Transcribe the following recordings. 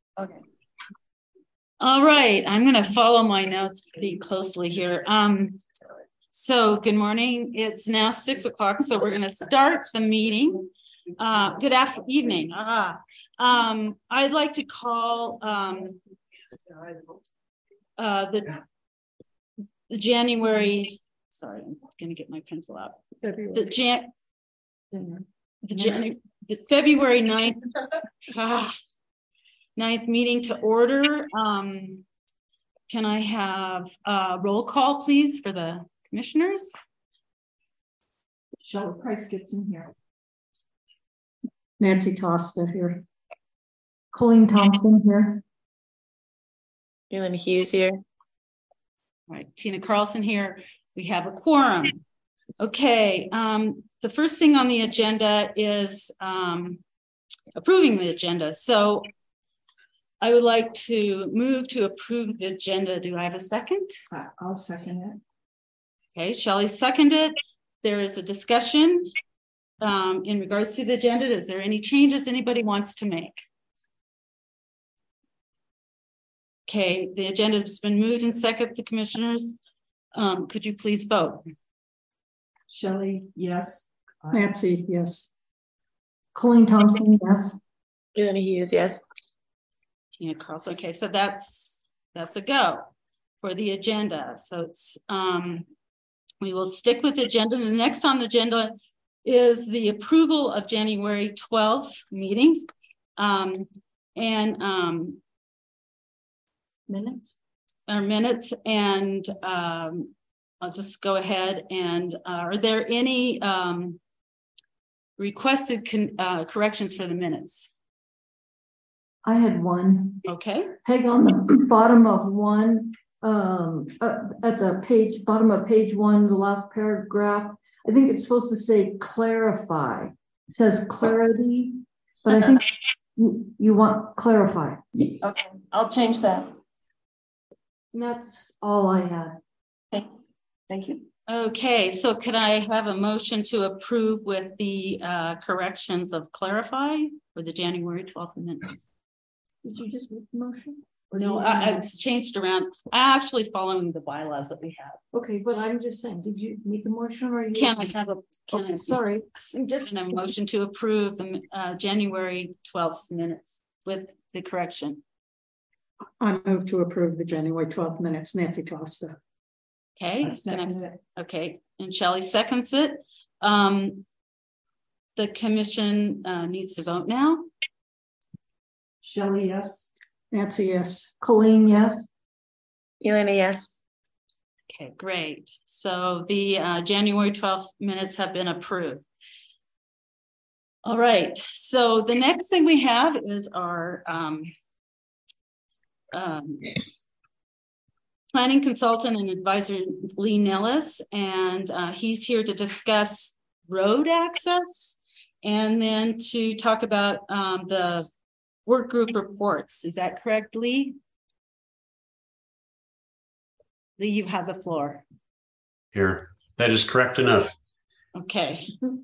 Okay. All right, I'm going to follow my notes pretty closely here. So good morning. It's now 6 o'clock, so we're going to start the meeting. Good evening. I'd like to call the January. Sorry, I'm going to get my pencil out. The February 9th. 9th meeting to order. Can I have a roll call, please, for the commissioners? Shelley Price gets in here. Nancy Tosta here. Colleen Thompson here. Ellen Hughes here. All right, Tina Carlson here. We have a quorum. Okay, the first thing on the agenda is approving the agenda. So I would like to move to approve the agenda. Do I have a second? I'll second it. Okay, Shelley seconded. There is a discussion in regards to the agenda. Is there any changes anybody wants to make? Okay, the agenda has been moved and seconded. The commissioners, could you please vote? Shelley, yes. Nancy, yes. Colleen Thompson, yes. Ellen Hughes, yes. Tina Carlson. Okay, so that's a go for the agenda. So it's we will stick with the agenda. The next on the agenda is the approval of January 12th meetings minutes and I'll just go ahead and are there any requested corrections for the minutes? I had one. Okay. Peg, on the bottom of one, at the page, bottom of page 1, the last paragraph, I think it's supposed to say clarify. It says clarity, but I think you want clarify. Okay, I'll change that. And that's all I had. Okay. Thank you. Okay, so could I have a motion to approve with the corrections of clarify for the January 12th minutes? Did you just make the motion? Or no, it's changed around. I'm actually following the bylaws that we have. Okay, but I'm just saying, did you make a motion or you? Can I have a? Okay, sorry. I'm just a motion to approve the January 12th minutes with the correction. I move to approve the January 12th minutes. Nancy Tosta. Okay. Okay, and Shelley seconds it. The commission needs to vote now. Shelley, yes. Nancy, yes. Colleen, yes. Elena, yes. Okay, great. So the January 12th minutes have been approved. All right. So the next thing we have is our planning consultant and advisor, Lee Nellis, and he's here to discuss road access and then to talk about the work group reports. Is that correct, Lee? Lee, you have the floor. Here, that is correct enough. Okay.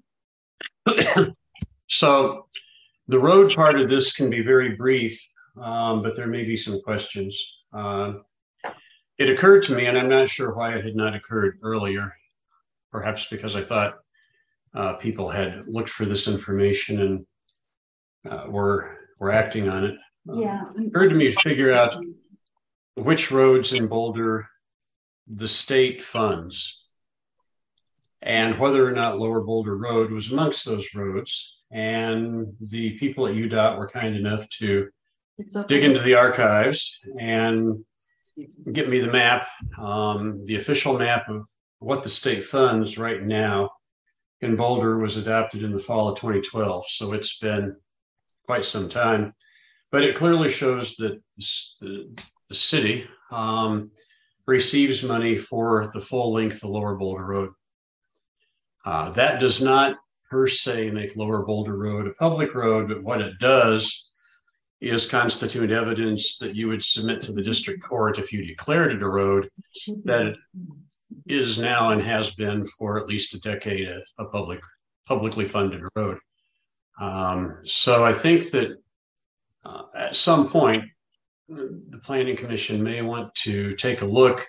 So the road part of this can be very brief, but there may be some questions. It occurred to me, and I'm not sure why it had not occurred earlier, perhaps because I thought people had looked for this information and were acting on it. Yeah. It occurred to me to figure out which roads in Boulder the state funds and whether or not Lower Boulder Road was amongst those roads. And the people at UDOT were kind enough to dig into the archives and get me the map, the official map of what the state funds right now in Boulder was adopted in the fall of 2012. So it's been quite some time, but it clearly shows that the city receives money for the full length of Lower Boulder Road. That does not per se make Lower Boulder Road a public road, but what it does is constitute evidence that you would submit to the district court if you declared it a road, that it is now and has been for at least a decade a publicly funded road. So I think that at some point the Planning Commission may want to take a look.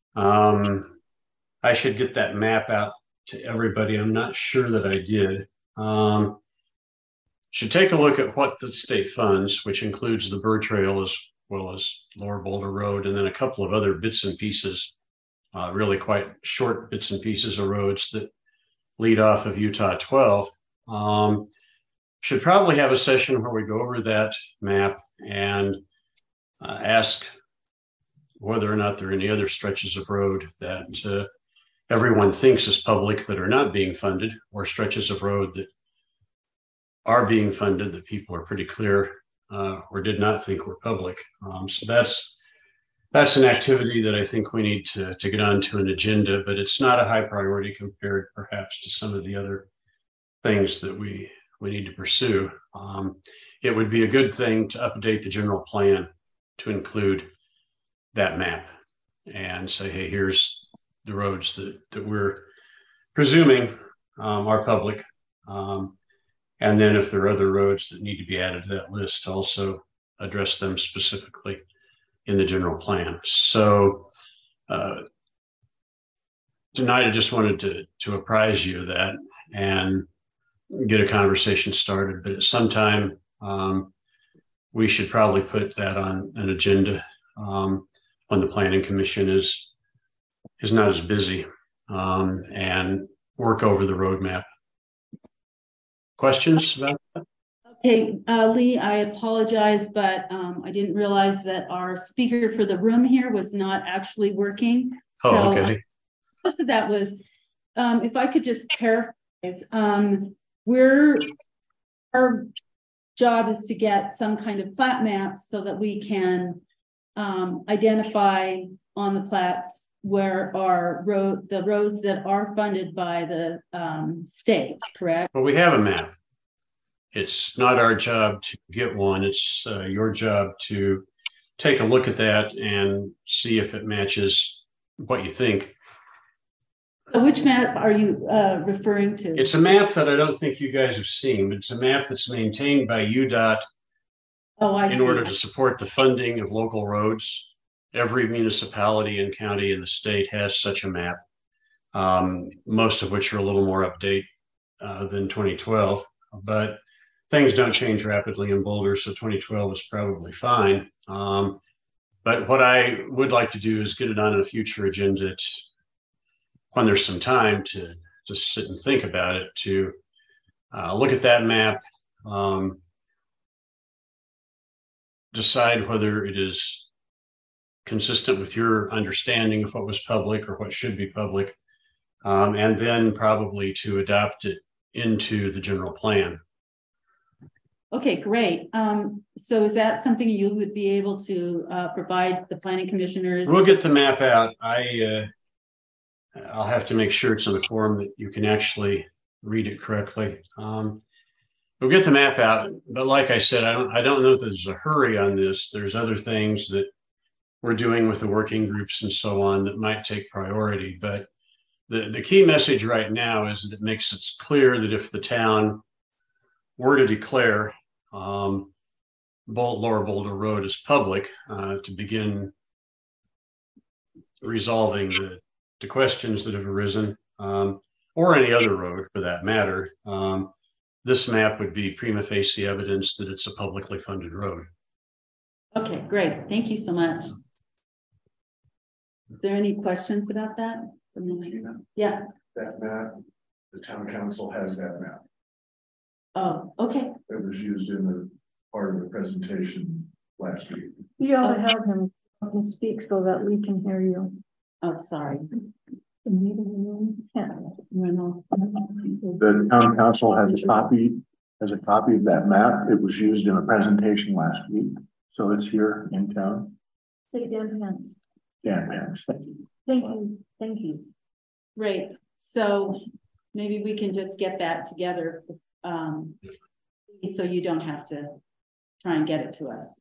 I should get that map out to everybody. I'm not sure that I did. Should take a look at what the state funds, which includes the Burr Trail as well as Lower Boulder Road, and then a couple of other bits and pieces, really quite short bits and pieces of roads that lead off of Utah 12. Should probably have a session where we go over that map and ask whether or not there are any other stretches of road that everyone thinks is public that are not being funded, or stretches of road that are being funded that people are pretty clear or did not think were public. So that's an activity that I think we need to get onto an agenda, but it's not a high priority compared perhaps to some of the other things that we need to pursue. It would be a good thing to update the general plan to include that map and say, hey, here's the roads that we're presuming are public. And then if there are other roads that need to be added to that list, also address them specifically in the general plan. So tonight I just wanted to apprise you of that and get a conversation started. But at some time, we should probably put that on an agenda when the Planning Commission is not as busy, and work over the roadmap. Questions about that? Okay, Lee, I apologize, but I didn't realize that our speaker for the room here was not actually working. Oh, so, okay. Most of that was, if I could just paraphrase, our job is to get some kind of plat map so that we can identify on the plats where the roads that are funded by the state, correct? Well, we have a map. It's not our job to get one. It's your job to take a look at that and see if it matches what you think. So which map are you referring to? It's a map that I don't think you guys have seen, but it's a map that's maintained by UDOT in order to support the funding of local roads. Every municipality and county in the state has such a map, most of which are a little more update than 2012. But things don't change rapidly in Boulder, so 2012 is probably fine. But what I would like to do is get it on a future agenda when there's some time to sit and think about it, to look at that map, decide whether it is consistent with your understanding of what was public or what should be public, and then probably to adopt it into the general plan. Okay, great. So is that something you would be able to provide the planning commissioners? We'll get the map out. I'll have to make sure it's in a form that you can actually read it correctly. We'll get the map out, but like I said, I don't know that there's a hurry on this. There's other things that we're doing with the working groups and so on that might take priority. But the key message right now is that it makes it clear that if the town were to declare Lower Boulder Road as public, to begin resolving the questions that have arisen, or any other road for that matter, this map would be prima facie evidence that it's a publicly funded road. Okay, great. Thank you so much. Is there any questions about that? Yeah. That map, the town council has that map. Oh, okay. It was used in the part of the presentation last week. You ought to have him speak so that we can hear you. Oh, sorry. Yeah. The town council has a copy of that map. It was used in a presentation last week. So it's here in town. Say Dan Pence. Dan Pence, thank you. Thank you. Thank you. Great. So maybe we can just get that together, so you don't have to try and get it to us.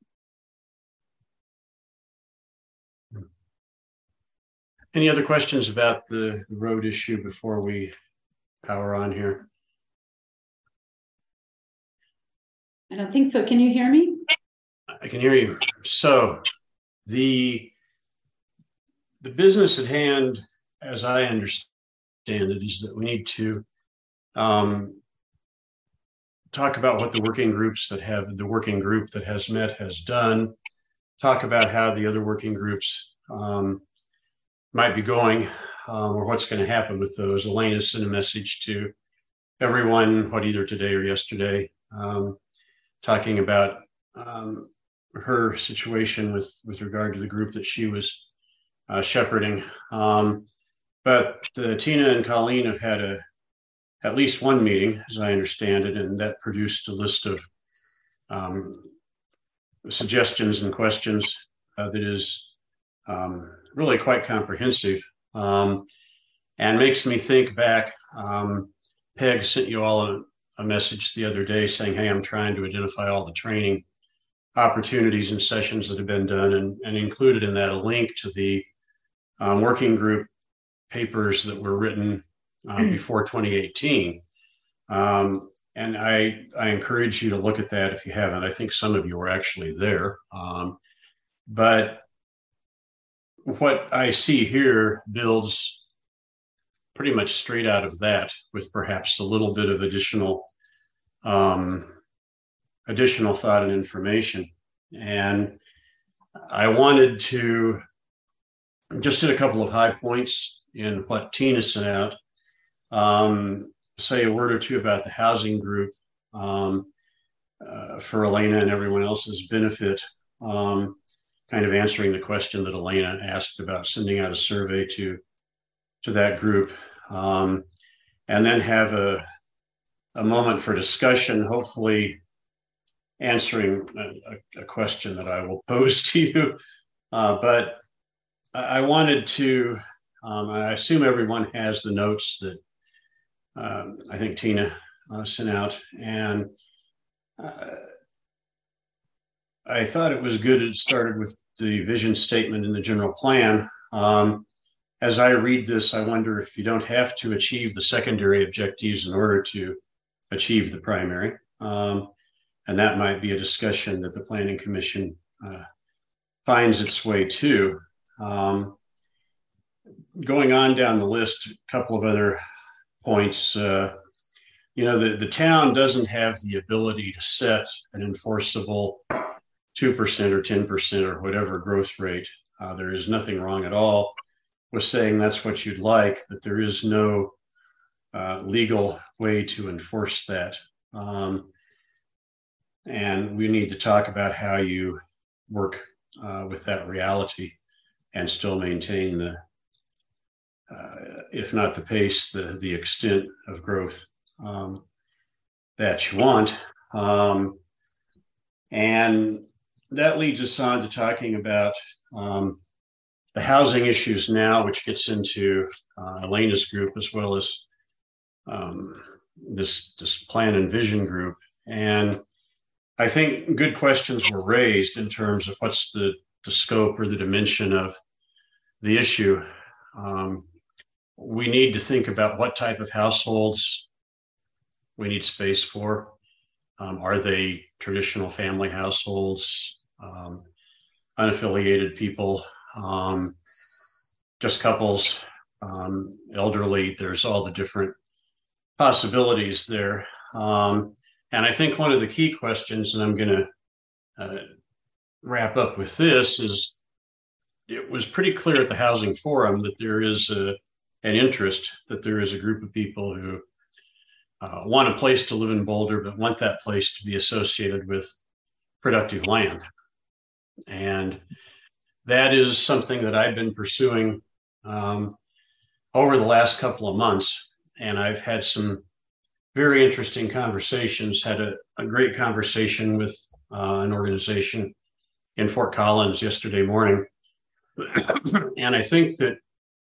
Any other questions about the road issue before we power on here? I don't think so. Can you hear me? I can hear you. So the business at hand, as I understand it, is that we need to talk about what the working group that has met has done, talk about how the other working groups might be going, or what's going to happen with those. Elena sent a message to everyone, either today or yesterday, talking about her situation with regard to the group that she was shepherding. But Tina and Colleen have had at least one meeting, as I understand it, and that produced a list of suggestions and questions that is really quite comprehensive, and makes me think back. Peg sent you all a message the other day saying, hey, I'm trying to identify all the training opportunities and sessions that have been done, and included in that a link to the working group papers that were written before 2018. And I encourage you to look at that if you haven't. I think some of you were actually there. But what I see here builds pretty much straight out of that, with perhaps a little bit of additional thought and information. And I wanted to just hit a couple of high points in what Tina sent out. Say a word or two about the housing group for Elena and everyone else's benefit, kind of answering the question that Elena asked about sending out a survey to that group, and then have a moment for discussion, hopefully answering a question that I will pose to you. But I wanted to, I assume everyone has the notes that I think Tina sent out, and I thought it was good it started with the vision statement in the general plan. As I read this, I wonder if you don't have to achieve the secondary objectives in order to achieve the primary. And that might be a discussion that the Planning Commission finds its way to. Going on down the list, a couple of other points. The town doesn't have the ability to set an enforceable 2% or 10% or whatever growth rate. There is nothing wrong at all with saying that's what you'd like, but there is no legal way to enforce that. And we need to talk about how you work with that reality and still maintain the, if not the pace, the extent of growth that you want. And that leads us on to talking about the housing issues now, which gets into Elena's group, as well as this plan and vision group. And I think good questions were raised in terms of what's the scope or the dimension of the issue. We need to think about what type of households we need space for. Are they traditional family households, unaffiliated people, just couples, elderly? There's all the different possibilities there. And I think one of the key questions, and I'm going to wrap up with this, is it was pretty clear at the Housing Forum that there is an interest, that there is a group of people who want a place to live in Boulder, but want that place to be associated with productive land. And that is something that I've been pursuing over the last couple of months. And I've had some very interesting conversations, had a great conversation with an organization in Fort Collins yesterday morning. And I think that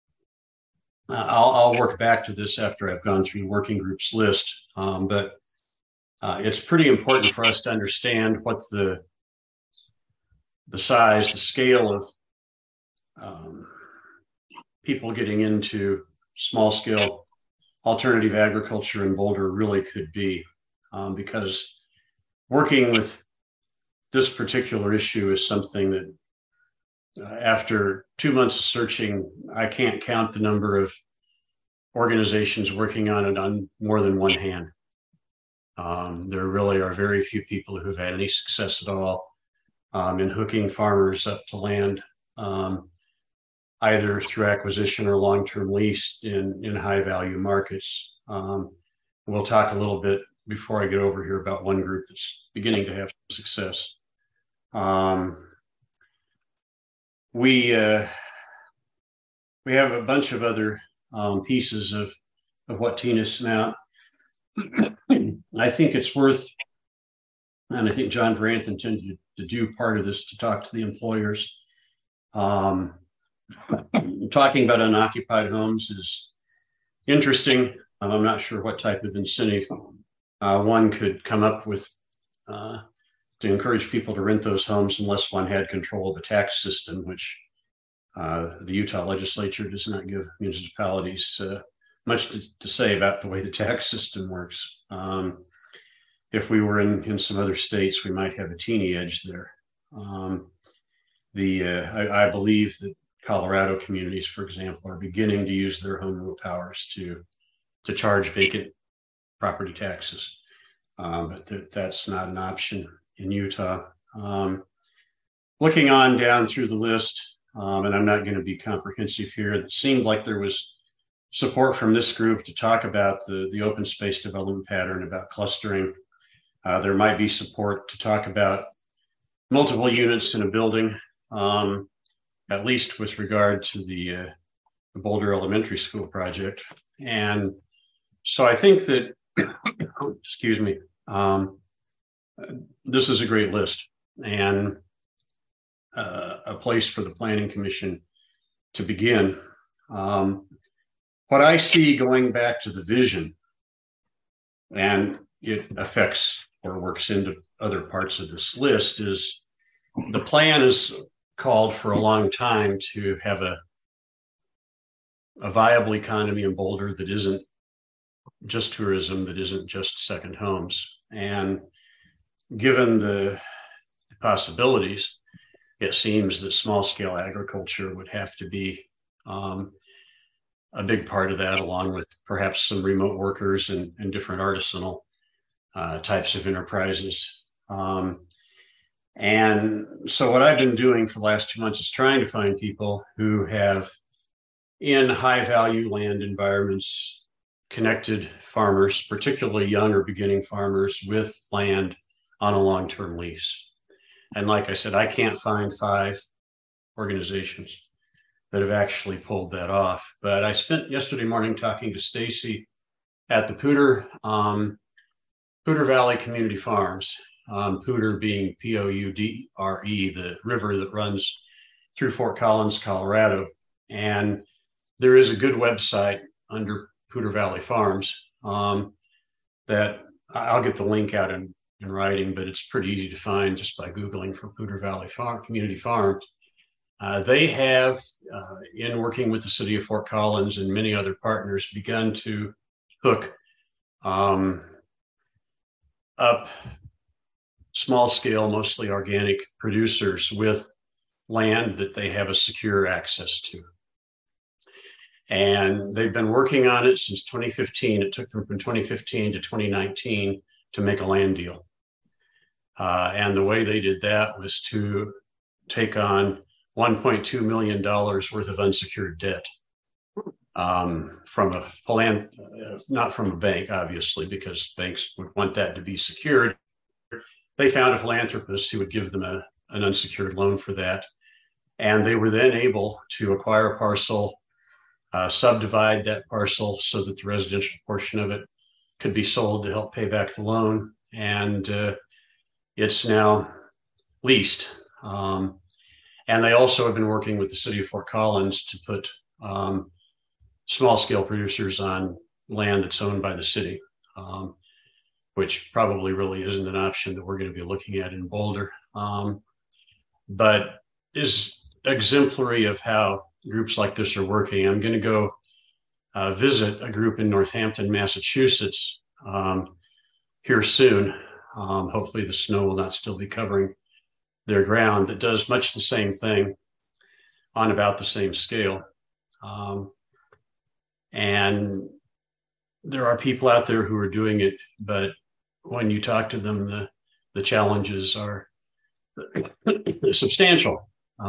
I'll work back to this after I've gone through the working groups list. But it's pretty important for us to understand what the size, the scale of people getting into small scale alternative agriculture in Boulder really could be, because working with this particular issue is something that after 2 months of searching, I can't count the number of organizations working on it on more than one hand. There really are very few people who've had any success at all in hooking farmers up to land, either through acquisition or long-term lease in high-value markets. We'll talk a little bit before I get over here about one group that's beginning to have success. We have a bunch of other pieces of what Tina sent out. I think it's worth, and I think John Brandt intended to do part of this to talk to the employers. Talking about unoccupied homes is interesting. I'm not sure what type of incentive one could come up with to encourage people to rent those homes unless one had control of the tax system, which the Utah legislature does not give municipalities much to say about the way the tax system works. If we were in some other states, we might have a teeny edge there. I believe that Colorado communities, for example, are beginning to use their home rule powers to charge vacant property taxes, but that's not an option in Utah. Looking on down through the list, and I'm not going to be comprehensive here, it seemed like there was support from this group to talk about the open space development pattern, about clustering. There might be support to talk about multiple units in a building, at least with regard to the Boulder Elementary School project. And so I think that, excuse me, this is a great list and a place for the Planning Commission to begin. What I see going back to the vision, and it affects or works into other parts of this list, is the plan is called for a long time to have a viable economy in Boulder that isn't just tourism, that isn't just second homes. And given the possibilities, it seems that small scale agriculture would have to be a big part of that, along with perhaps some remote workers and different artisanal types of enterprises. And so what I've been doing for the last 2 months is trying to find people who have, in high value land environments, connected farmers, particularly young or beginning farmers with land on a long-term lease. And like I said, I can't find 5 organizations that have actually pulled that off. But I spent yesterday morning talking to Stacy at the Poudre Valley Community Farms, Poudre being Poudre, the river that runs through Fort Collins, Colorado. And there is a good website under Poudre Valley Farms that I'll get the link out in writing, but it's pretty easy to find just by Googling for Poudre Valley Community Farms. They have, in working with the city of Fort Collins and many other partners, begun to hook up small scale, mostly organic producers with land that they have a secure access to. And they've been working on it since 2015. It took them from 2015 to 2019 to make a land deal. And the way they did that was to take on $1.2 million worth of unsecured debt from not from a bank, obviously, because banks would want that to be secured. They found a philanthropist who would give them an unsecured loan for that. And they were then able to acquire a parcel, subdivide that parcel so that the residential portion of it could be sold to help pay back the loan. And it's now leased. And they also have been working with the city of Fort Collins to put small scale producers on land that's owned by the city, which probably really isn't an option that we're going to be looking at in Boulder, but is exemplary of how groups like this are working. I'm going to go visit a group in Northampton, Massachusetts here soon. Hopefully the snow will not still be covering their ground that does much the same thing on about the same scale. And there are people out there who are doing it, but when you talk to them, the challenges are substantial.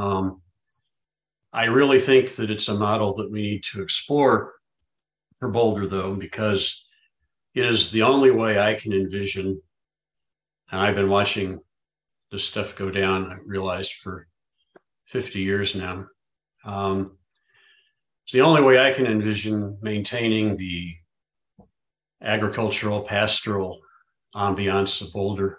I really think that it's a model that we need to explore for Boulder, though, because it is the only way I can envision, and I've been watching this stuff go down, I realized, for 50 years now. It's the only way I can envision maintaining the agricultural, pastoral ambiance of Boulder,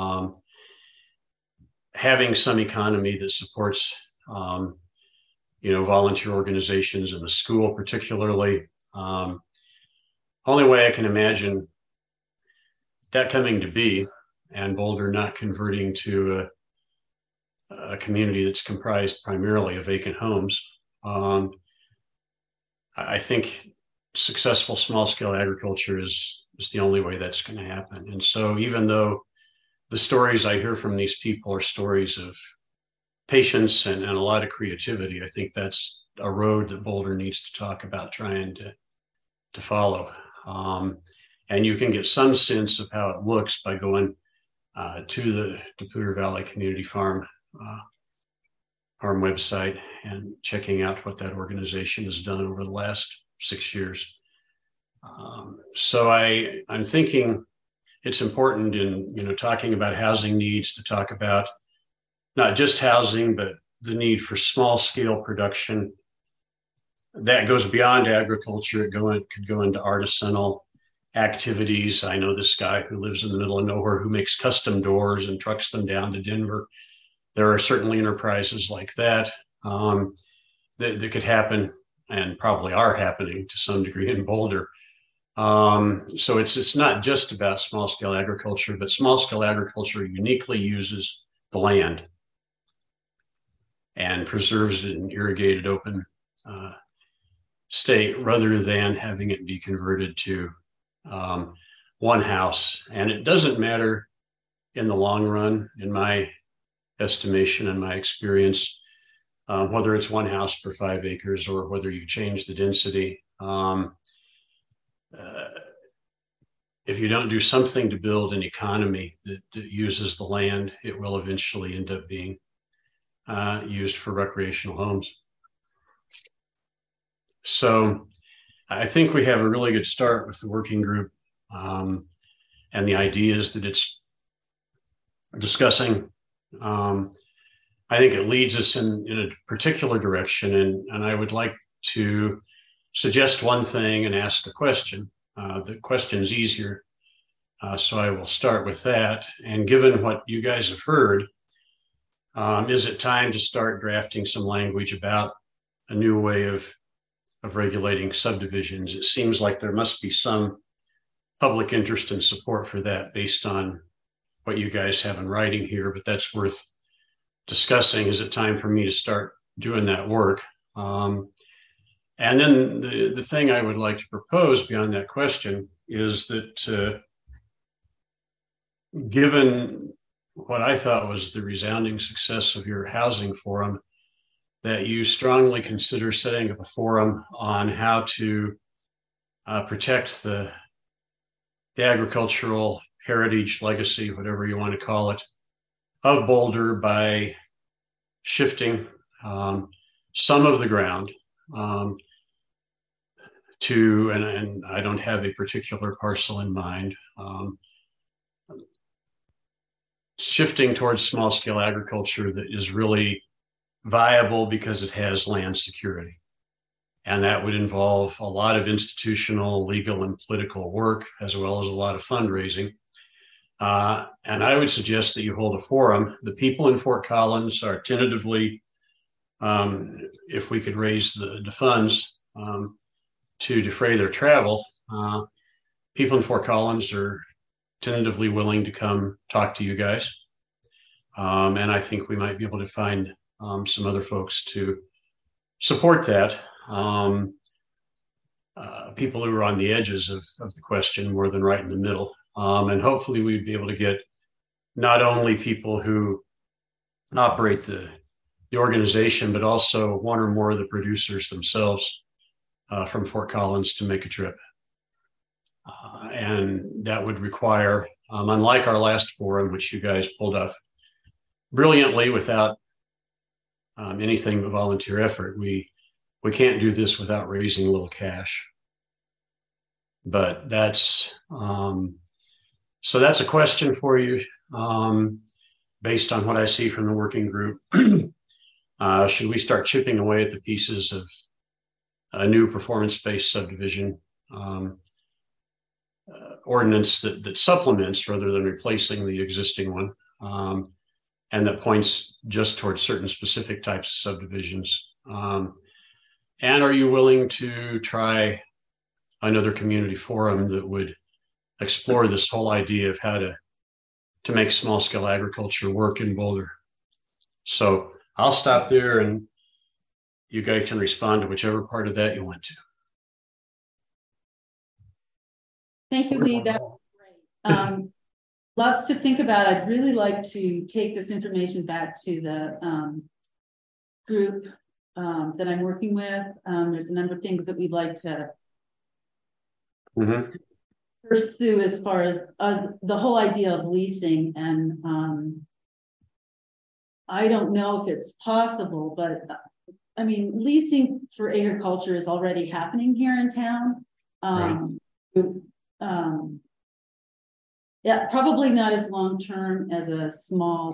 having some economy that supports, volunteer organizations in the school, particularly. Only way I can imagine that coming to be, and Boulder not converting to a community that's comprised primarily of vacant homes. I think successful small-scale agriculture is the only way that's going to happen. And so even though the stories I hear from these people are stories of patience and a lot of creativity, I think that's a road that Boulder needs to talk about trying to follow. And you can get some sense of how it looks by going to the DePuter Valley Community Farm website and checking out what that organization has done over the last 6 years. So I'm thinking it's important in talking about housing needs to talk about not just housing, but the need for small scale production that goes beyond agriculture. It could go into artisanal activities. I know this guy who lives in the middle of nowhere who makes custom doors and trucks them down to Denver. There are certainly enterprises like that that could happen, and probably are happening to some degree in Boulder. So it's not just about small scale agriculture, but small scale agriculture uniquely uses the land and preserves it in irrigated open state rather than having it be converted to one house. And it doesn't matter in the long run, in my estimation and my experience, whether it's one house per 5 acres or whether you change the density. If you don't do something to build an economy that uses the land, it will eventually end up being used for recreational homes. So I think we have a really good start with the working group and the ideas that it's discussing. I think it leads us in a particular direction, and I would like to suggest one thing and ask a question. The question is easier, so I will start with that. And given what you guys have heard, is it time to start drafting some language about a new way of regulating subdivisions? It seems like there must be some public interest and support for that based on what you guys have in writing here, but that's worth discussing. Is it time for me to start doing that work? And then the thing I would like to propose beyond that question is that given what I thought was the resounding success of your housing forum, that you strongly consider setting up a forum on how to protect the agricultural heritage, legacy, whatever you want to call it, of Boulder by shifting some of the ground to, and I don't have a particular parcel in mind, shifting towards small scale agriculture that is really viable because it has land security. And that would involve a lot of institutional, legal, and political work, as well as a lot of fundraising. And I would suggest that you hold a forum. The people in Fort Collins are tentatively, if we could raise the funds to defray their travel, people in Fort Collins are tentatively willing to come talk to you guys. And I think we might be able to find some other folks to support that. People who are on the edges of the question more than right in the middle. And hopefully we'd be able to get not only people who operate the organization, but also one or more of the producers themselves from Fort Collins to make a trip. And that would require, unlike our last forum, which you guys pulled off brilliantly without anything but volunteer effort, we can't do this without raising a little cash. But that's so that's a question for you, based on what I see from the working group. Should we start chipping away at the pieces of a new performance-based subdivision ordinance that supplements rather than replacing the existing one, and that points just towards certain specific types of subdivisions? And are you willing to try another community forum that would explore this whole idea of how to make small-scale agriculture work in Boulder? So I'll stop there, and you guys can respond to whichever part of that you want to. Thank you, Lee. That was great. Lots to think about. I'd really like to take this information back to the group that I'm working with. There's a number of things that we'd like to pursue as far as the whole idea of leasing. And I don't know if it's possible, but I mean, leasing for agriculture is already happening here in town. Yeah, probably not as long-term as a small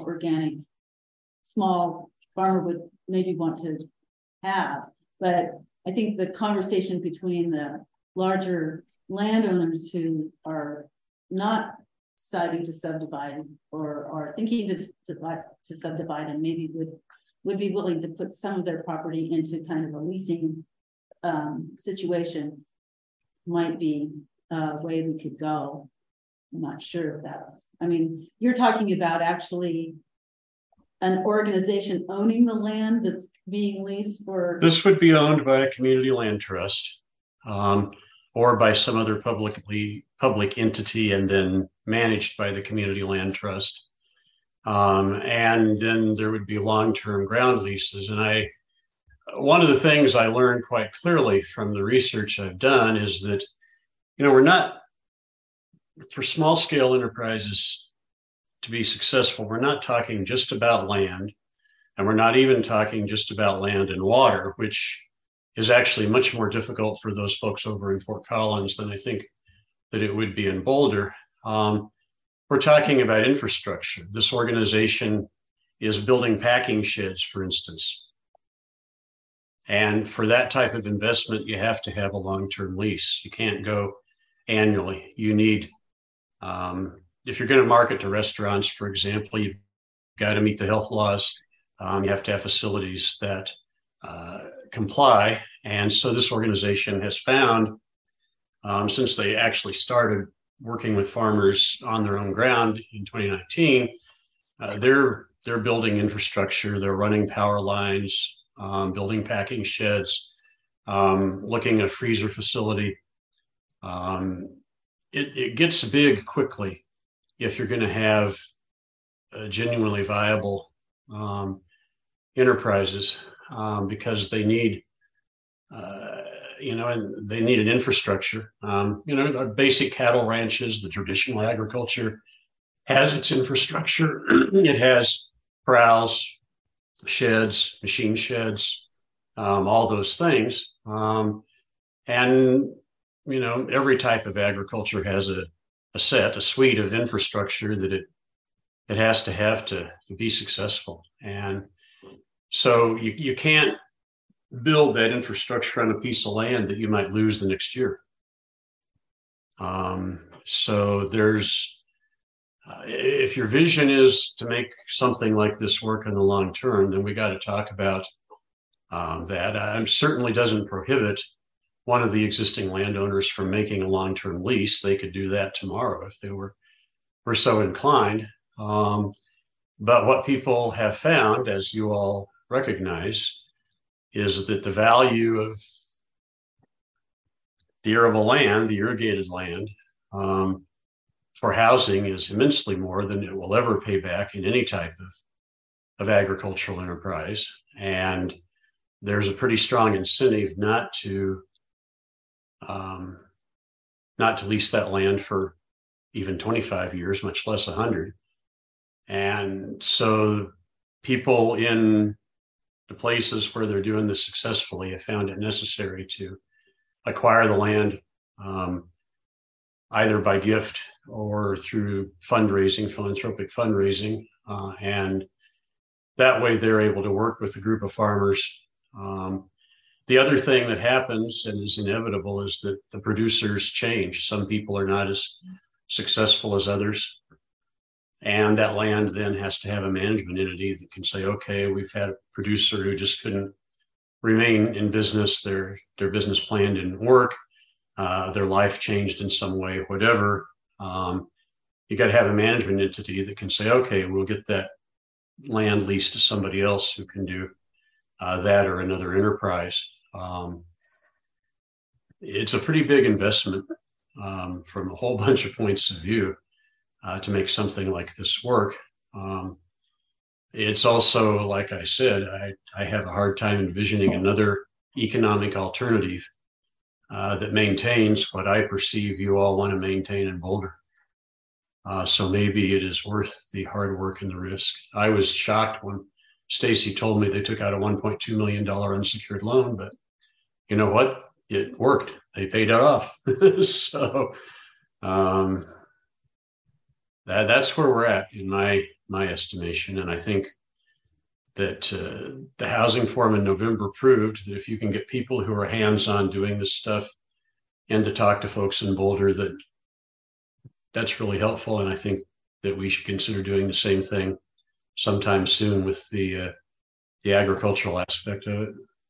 farmer would maybe want to have, but I think the conversation between the larger landowners who are not deciding to subdivide or are thinking to subdivide and maybe would be willing to put some of their property into kind of a leasing situation might be a way we could go. I'm not sure if that's, I mean, you're talking about actually an organization owning the land that's being leased for. This would be owned by a community land trust, or by some other public entity, and then managed by the community land trust. And then there would be long-term ground leases. And one of the things I learned quite clearly from the research I've done is that, we're not, for small scale enterprises to be successful, we're not talking just about land, and we're not even talking just about land and water, which is actually much more difficult for those folks over in Fort Collins than I think that it would be in Boulder. We're talking about infrastructure. This organization is building packing sheds, for instance. And for that type of investment, you have to have a long-term lease. You can't go annually. You need, if you're going to market to restaurants, for example, you've got to meet the health laws. You have to have facilities that comply. And so this organization has found, since they actually started working with farmers on their own ground in 2019, they're building infrastructure, they're running power lines, building packing sheds, looking at a freezer facility. It gets big quickly if you're going to have genuinely viable enterprises, because they need, and they need an infrastructure. Our basic cattle ranches, the traditional agriculture has its infrastructure. It has corrals, sheds, machine sheds, all those things. And every type of agriculture has a suite of infrastructure that it has to have to be successful. And so you can't build that infrastructure on a piece of land that you might lose the next year. So there's, if your vision is to make something like this work in the long term, then we got to talk about that. Certainly doesn't prohibit one of the existing landowners from making a long-term lease. They could do that tomorrow if they were so inclined. But what people have found, as you all recognize, is that the value of the arable land, the irrigated land, for housing is immensely more than it will ever pay back in any type of agricultural enterprise. And there's a pretty strong incentive not to lease that land for even 25 years, much less 100. And so people in the places where they're doing this successfully have found it necessary to acquire the land, either by gift or through fundraising, philanthropic fundraising. And that way they're able to work with a group of farmers. The other thing that happens and is inevitable is that the producers change. Some people are not as successful as others. And that land then has to have a management entity that can say, okay, we've had a producer who just couldn't remain in business. Their business plan didn't work. Their life changed in some way, whatever. You got to have a management entity that can say, okay, we'll get that land leased to somebody else who can do that or another enterprise. It's a pretty big investment from a whole bunch of points of view to make something like this work. It's also, like I said, I have a hard time envisioning another economic alternative that maintains what I perceive you all want to maintain in Boulder. So maybe it is worth the hard work and the risk. I was shocked when Stacy told me they took out a $1.2 million unsecured loan, but you know what? It worked. They paid it off. So that's where we're at in my estimation. And I think that the housing forum in November proved that if you can get people who are hands-on doing this stuff and to talk to folks in Boulder, that's really helpful. And I think that we should consider doing the same thing sometime soon with the agricultural aspect of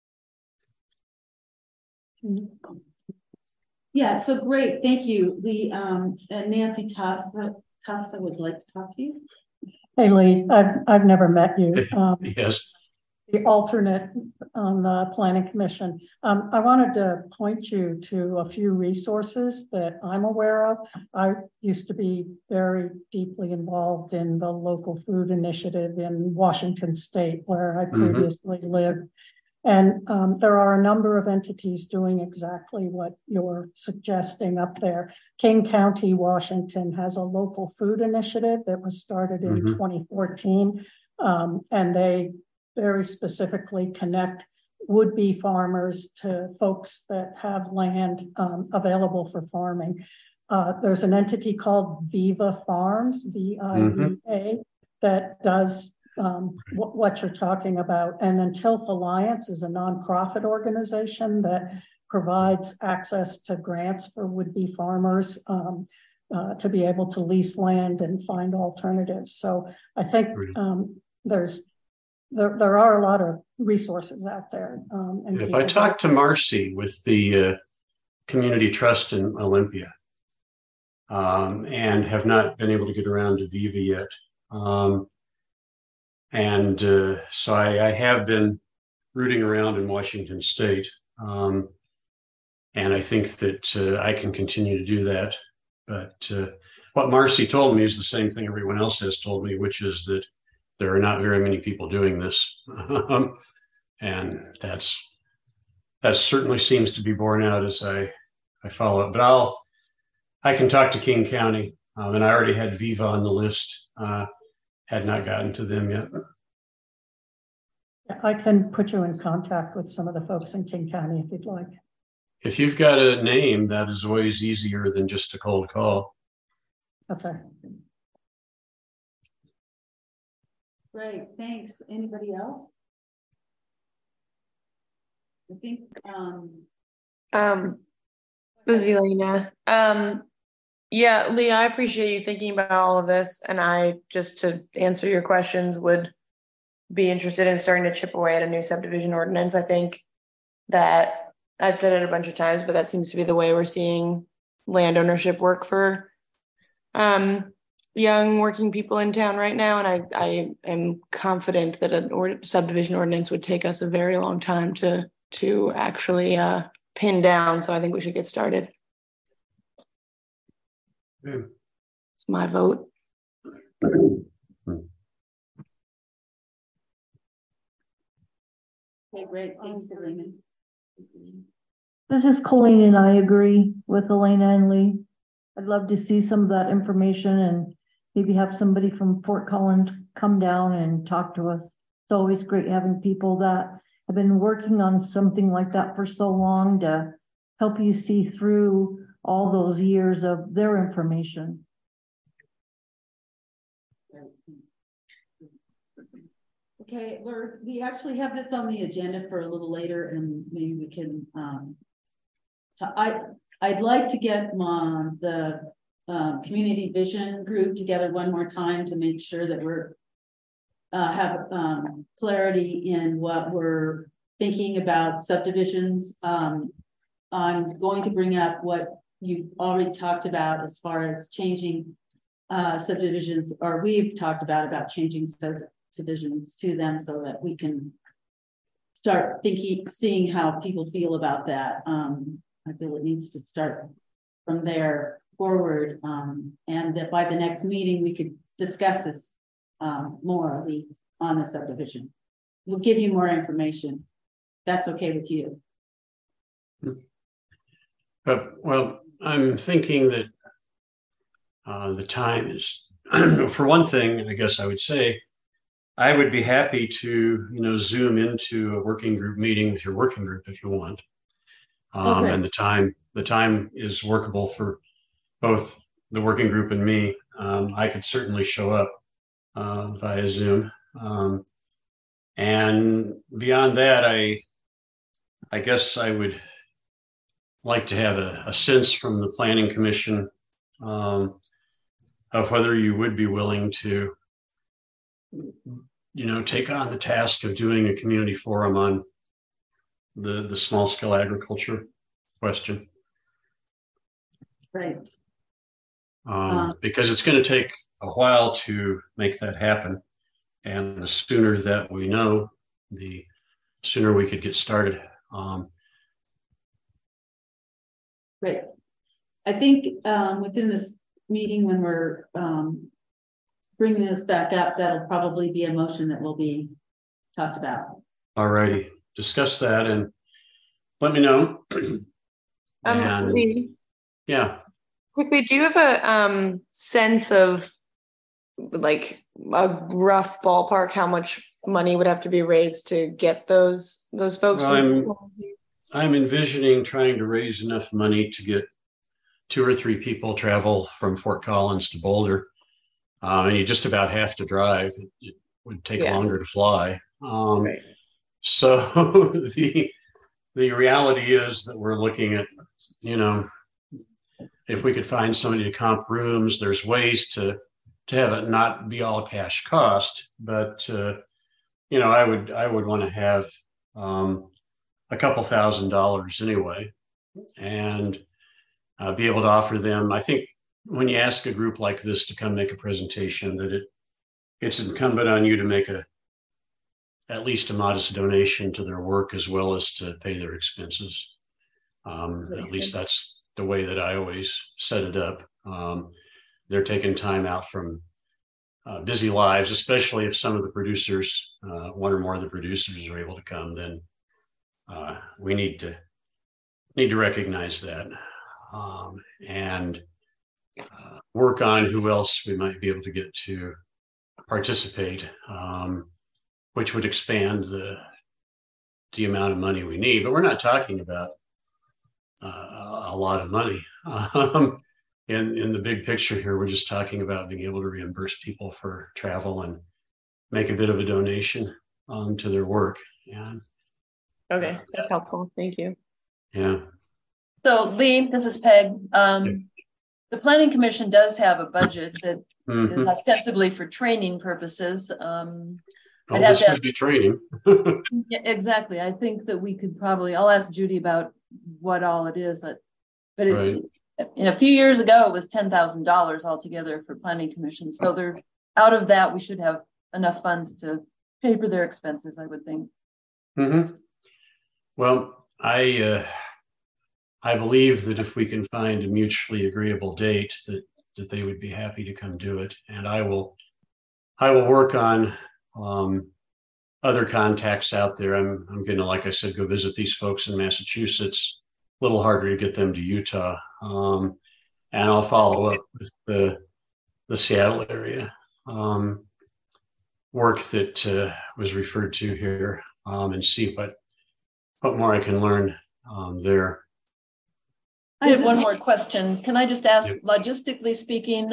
it. Yeah, so great. Thank you. Nancy Costa would like to talk to you. Hey, Lee, I've never met you. Yes. The alternate on the Planning Commission. I wanted to point you to a few resources that I'm aware of. I used to be very deeply involved in the local food initiative in Washington State, where I previously lived. And there are a number of entities doing exactly what you're suggesting up there. King County, Washington has a local food initiative that was started in 2014. And they very specifically connect would-be farmers to folks that have land available for farming. There's an entity called Viva Farms, VIVA, that does what you're talking about. And then Tilth Alliance is a nonprofit organization that provides access to grants for would-be farmers to be able to lease land and find alternatives. So I think there are a lot of resources out there. And if I talked to Marcy with the Community Trust in Olympia and have not been able to get around to Viva yet. So I have been rooting around in Washington State. And I think that I can continue to do that. But what Marcy told me is the same thing everyone else has told me, which is that there are not very many people doing this. And that certainly seems to be borne out as I follow it. But I can talk to King County, and I already had Viva on the list. Had not gotten to them yet. I can put you in contact with some of the folks in King County if you'd like. If you've got a name, that is always easier than just a cold call. Okay. Great, thanks. Anybody else? I think this is Elena. Yeah, Lee, I appreciate you thinking about all of this, and I, just to answer your questions, would be interested in starting to chip away at a new subdivision ordinance. I think that I've said it a bunch of times, but that seems to be the way we're seeing land ownership work for young working people in town right now. And I am confident that a subdivision ordinance would take us a very long time to actually pin down. So I think we should get started. It's my vote. Okay, great. Thanks, Elena. This is Colleen, and I agree with Elena and Lee. I'd love to see some of that information and maybe have somebody from Fort Collins come down and talk to us. It's always great having people that have been working on something like that for so long to help you see through all those years of their information. Okay, we actually have this on the agenda for a little later, and maybe we can. I'd like to get the community vision group together one more time to make sure that we're have clarity in what we're thinking about subdivisions. I'm going to bring up what you already talked about as far as changing subdivisions, or we've talked about changing subdivisions to them so that we can start seeing how people feel about that. I feel it needs to start from there forward, and that by the next meeting we could discuss this more on the subdivision. We'll give you more information. That's okay with you? Well, I'm thinking that the time is, for one thing, I guess I would say, I would be happy to, Zoom into a working group meeting with your working group if you want. Okay. And the time is workable for both the working group and me. I could certainly show up via Zoom. And beyond that, I guess I would like to have a sense from the Planning Commission of whether you would be willing to, take on the task of doing a community forum on the small scale agriculture question. Right. Because it's going to take a while to make that happen. And the sooner that we know, the sooner we could get started. Right. I think within this meeting, when we're bringing this back up, that'll probably be a motion that will be talked about. All righty. Discuss that and let me know. Yeah. Quickly, do you have a sense of like a rough ballpark how much money would have to be raised to get those folks? Well, I'm envisioning trying to raise enough money to get 2 or 3 people travel from Fort Collins to Boulder. And you just about have to drive. It would take longer to fly. Right. So the reality is that we're looking at, if we could find somebody to comp rooms, there's ways to have it not be all cash cost, but I would want to have a couple $1,000s anyway, and be able to offer them. I think when you ask a group like this to come make a presentation, that it's incumbent on you to make at least a modest donation to their work as well as to pay their expenses. At least that's the way that I always set it up. They're taking time out from busy lives, especially if some of the producers, one or more of the producers are able to come, then we need to recognize that and work on who else we might be able to get to participate, which would expand the amount of money we need. But we're not talking about a lot of money. In the big picture here, we're just talking about being able to reimburse people for travel and make a bit of a donation to their work. And okay, that's helpful. Thank you. Yeah. So Lee, this is Peg. The Planning Commission does have a budget that is ostensibly for training purposes. This would be training. Yeah, exactly. I think that we could I'll ask Judy about what all it is. But in a few years ago, it was $10,000 altogether for Planning Commission. So out of that, we should have enough funds to pay for their expenses, I would think. Mm-hmm. Well, I believe that if we can find a mutually agreeable date, that they would be happy to come do it. And I will work on other contacts out there. I'm going to, like I said, go visit these folks in Massachusetts. A little harder to get them to Utah. And I'll follow up with the Seattle area work that was referred to here, and see what more I can learn there. I have one more question. Can I just ask, Yep. logistically speaking,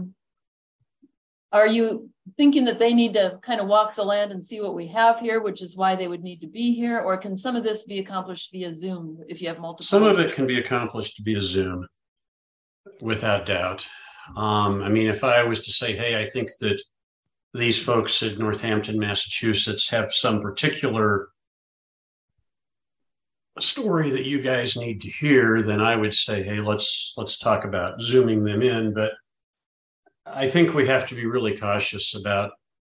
are you thinking that they need to kind of walk the land and see what we have here, which is why they would need to be here? Or can some of this be accomplished via Zoom if you have multiple? Some of it can be accomplished via Zoom, without doubt. I mean, if I was to say, hey, I think that these folks at Northampton, Massachusetts have some particular story that you guys need to hear, then I would say, hey, let's talk about Zooming them in. But I think we have to be really cautious about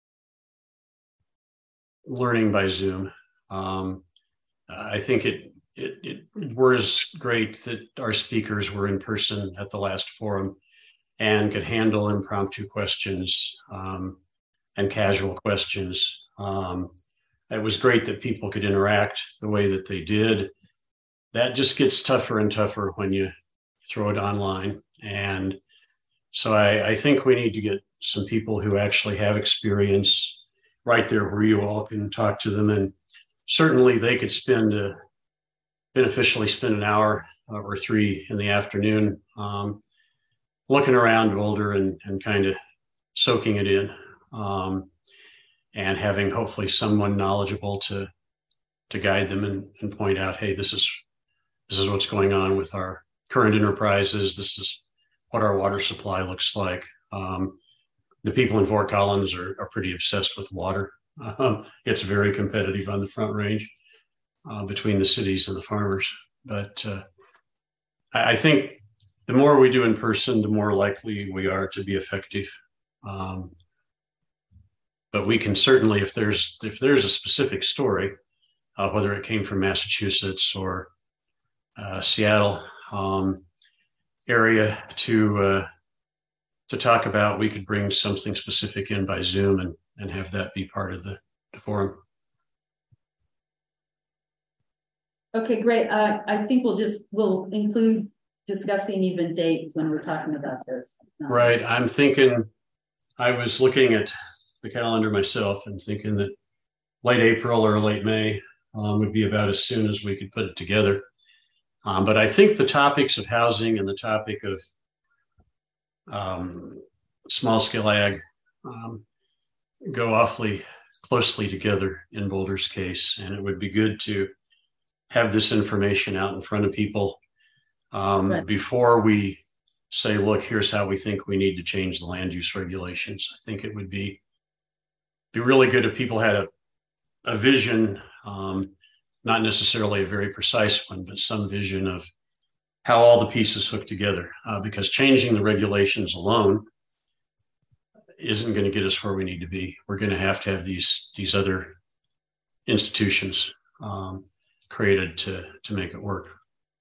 learning by Zoom. I think it was great that our speakers were in person at the last forum and could handle impromptu questions and casual questions. It was great that people could interact the way that they did. That just gets tougher and tougher when you throw it online. And so I think we need to get some people who actually have experience right there where you all can talk to them. And certainly they could beneficially spend an hour or 3 in the afternoon looking around Boulder and kind of soaking it in, and having hopefully someone knowledgeable to guide them and point out, hey, this is what's going on with our current enterprises. This is what our water supply looks like. The people in Fort Collins are pretty obsessed with water. It's very competitive on the Front Range between the cities and the farmers. But I think the more we do in person, the more likely we are to be effective. But we can certainly, if there's a specific story, whether it came from Massachusetts or Seattle area to talk about, we could bring something specific in by Zoom and have that be part of the forum. Okay, great. I think we'll include discussing even dates when we're talking about this. Right. I'm thinking, I was looking at the calendar myself and thinking that late April or late May would be about as soon as we could put it together. But I think the topics of housing and the topic of small scale ag go awfully closely together in Boulder's case. And it would be good to have this information out in front of people Right. before we say, look, here's how we think we need to change the land use regulations. I think it would be really good if people had a vision, not necessarily a very precise one, but some vision of how all the pieces hook together, because changing the regulations alone isn't going to get us where we need to be. We're going to have these other institutions created to make it work.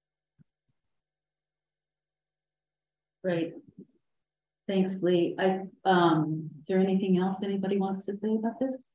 Great. Thanks, Lee. Is there anything else anybody wants to say about this?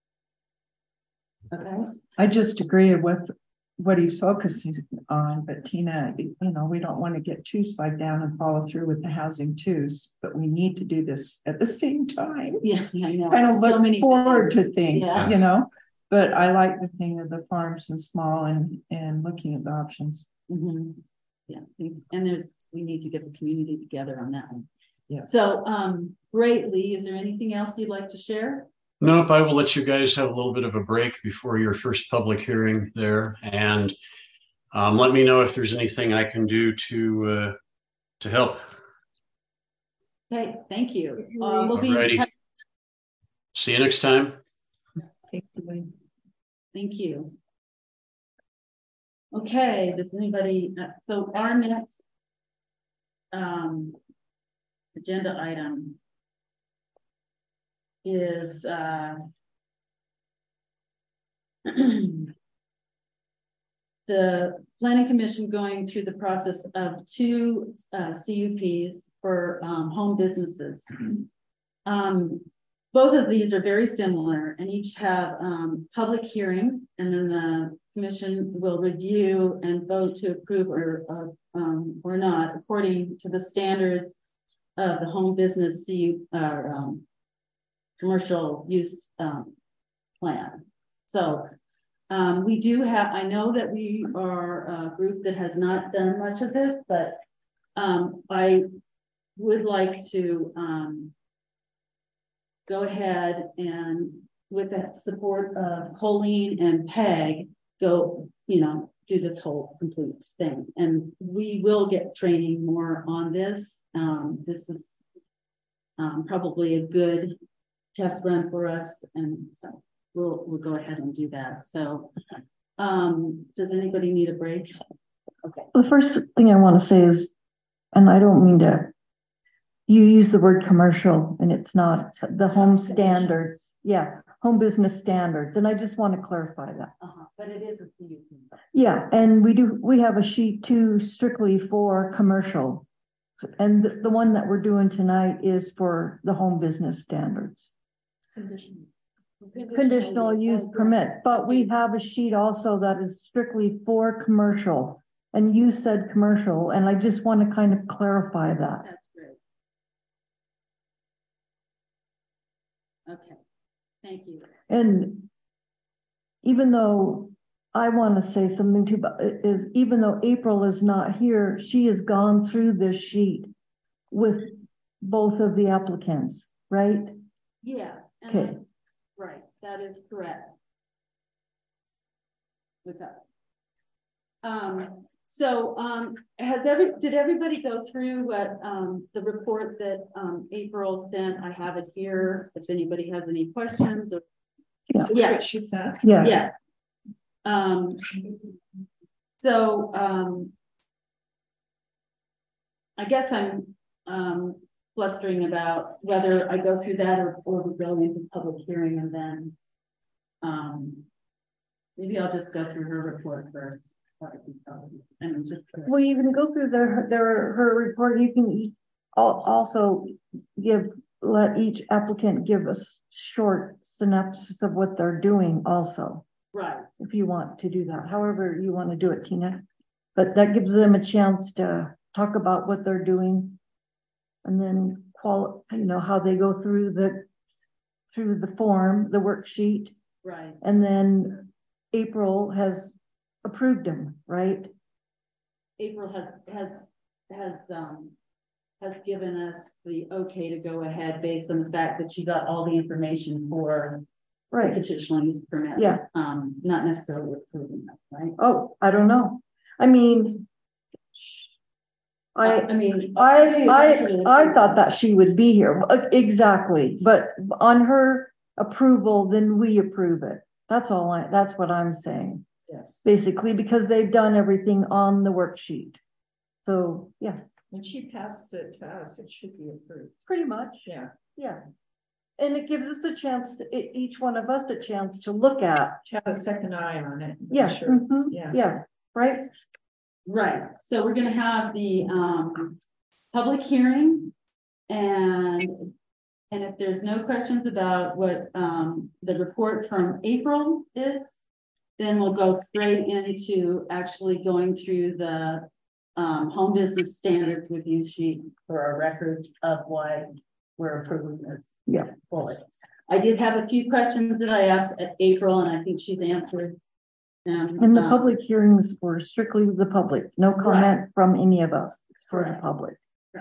Okay. I just agree with what he's focusing on, but Tina, we don't want to get too slide down and follow through with the housing too, but we need to do this at the same time. Yeah, I know. Kind of look forward to things, Yeah. But I like the thing of the farms and small and looking at the options. Mm-hmm. Yeah, and we need to get the community together on that one. Yeah. So, great, Lee. Is there anything else you'd like to share? Nope, I will let you guys have a little bit of a break before your first public hearing there, and let me know if there's anything I can do to help. Okay, thank you. We'll be in touch. See you next time. Thank you. Thank you. Okay, does anybody, so our next agenda item is the Planning Commission going through the process of 2 CUPs for home businesses. both of these are very similar and each have public hearings, and then the commission will review and vote to approve or not according to the standards of the home business commercial use plan. So we do have, I know that we are a group that has not done much of this, but I would like to go ahead and, with the support of Colleen and Peg, go, do this whole complete thing. And we will get training more on this. This is probably a good test run for us. And so we'll go ahead and do that. So does anybody need a break? Okay. The first thing I want to say is, and I don't mean to, you use the word commercial and it's not the home standards. Yeah, home business standards. And I just want to clarify that. But it is a CUP. Yeah, and we have a sheet too strictly for commercial. And the one that we're doing tonight is for the home business standards. Conditional use permit, but we have a sheet also that is strictly for commercial. And you said commercial, and I just want to kind of clarify that. That's great. Okay, thank you. And even though I want to say something too, but even though April is not here, she has gone through this sheet with both of the applicants, right? Yes. Okay. Right, that is correct. With that. Did everybody go through what the report that April sent? I have it here. If anybody has any questions, or yeah, what she said. Yeah. Yes. I guess I'm flustering about whether I go through that or we go into public hearing, and then maybe I'll just go through her report first. And just well, you can go through her report. You can also let each applicant give a short synopsis of what they're doing also. Right. If you want to do that, however you want to do it, Tina. But that gives them a chance to talk about what they're doing, and then how they go through the form, the worksheet. Right. And then April has approved them, right? April has given us the okay to go ahead based on the fact that she got all the information for the conditional use permit. Yeah. Not necessarily approving them, right? Oh, I don't know. I mean, I thought that she would be here. Exactly. But on her approval, then we approve it. That's what I'm saying. Yes. Basically, because they've done everything on the worksheet. So yeah. When she passes it to us, it should be approved. Pretty much. Yeah. Yeah. And it gives us a chance each one of us a chance to look at. To have a second eye on it. Yeah. Sure. Mm-hmm. Yeah. Yeah. Right. Right. So we're going to have the public hearing, and if there's no questions about what the report from April is, then we'll go straight into actually going through the home business standards review sheet for our records of why we're approving this. Yeah. Bullet. I did have a few questions that I asked at April, and I think she's answered them. And the public hearings were strictly the public, no comment from any of us for the public.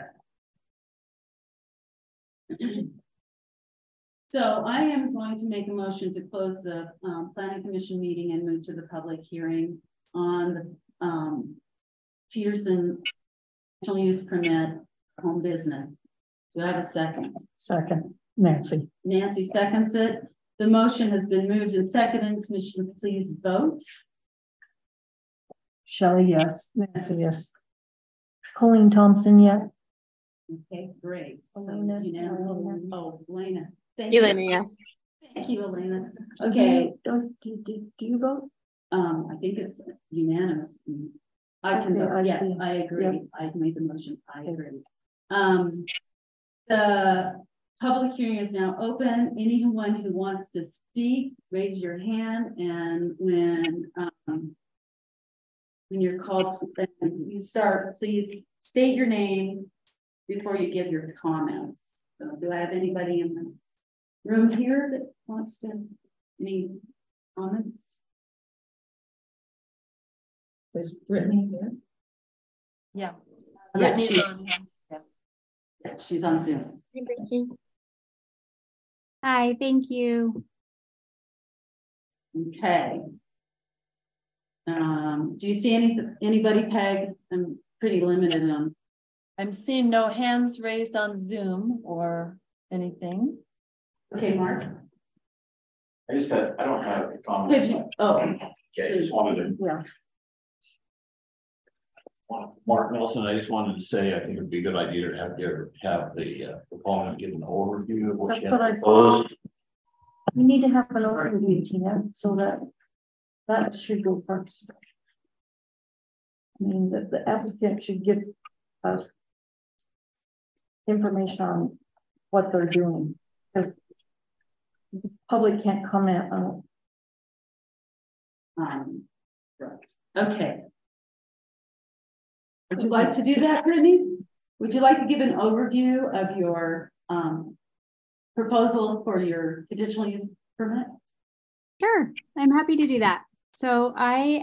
So I am going to make a motion to close the planning commission meeting and move to the public hearing on the Peterson conditional use permit home business. Do I have a second? Second, Nancy. Nancy seconds it. The motion has been moved and seconded. Commission, please vote. Shelley, yes. Nancy, yes. Colleen Thompson, yes. Okay, great. Elena. Oh, Elena. Thank you. Elena, yes. Thank you, Elena. Okay. Do you vote? I think it's unanimous. I can vote. Yes, I agree. Yep. I made the motion. I agree. The public hearing is now open. Anyone who wants to speak, raise your hand, and when you're called and you start, please state your name before you give your comments. So do I have anybody in the room here that wants to any comments? Is Brittany here? Yeah. Yeah, Yeah. she's on Zoom. Hi, thank you. Okay. Do you see anybody, Peg? I'm pretty limited on. I'm seeing no hands raised on Zoom or anything. Okay, Mark. I don't have a Could comment. you? Oh, Okay, I just wanted to. yeah. Mark Nelson, I just wanted to say, I think it'd be a good idea to have the proponent give an overview of what That's she what I has thought. proposed. We need to have an overview, Tina, so that should go first. I mean, the applicant should give us information on what they're doing, because the public can't comment on it. Right. Okay. Would you like to do that, Brittany? Would you like to give an overview of your proposal for your conditional use permit? Sure, I'm happy to do that. So I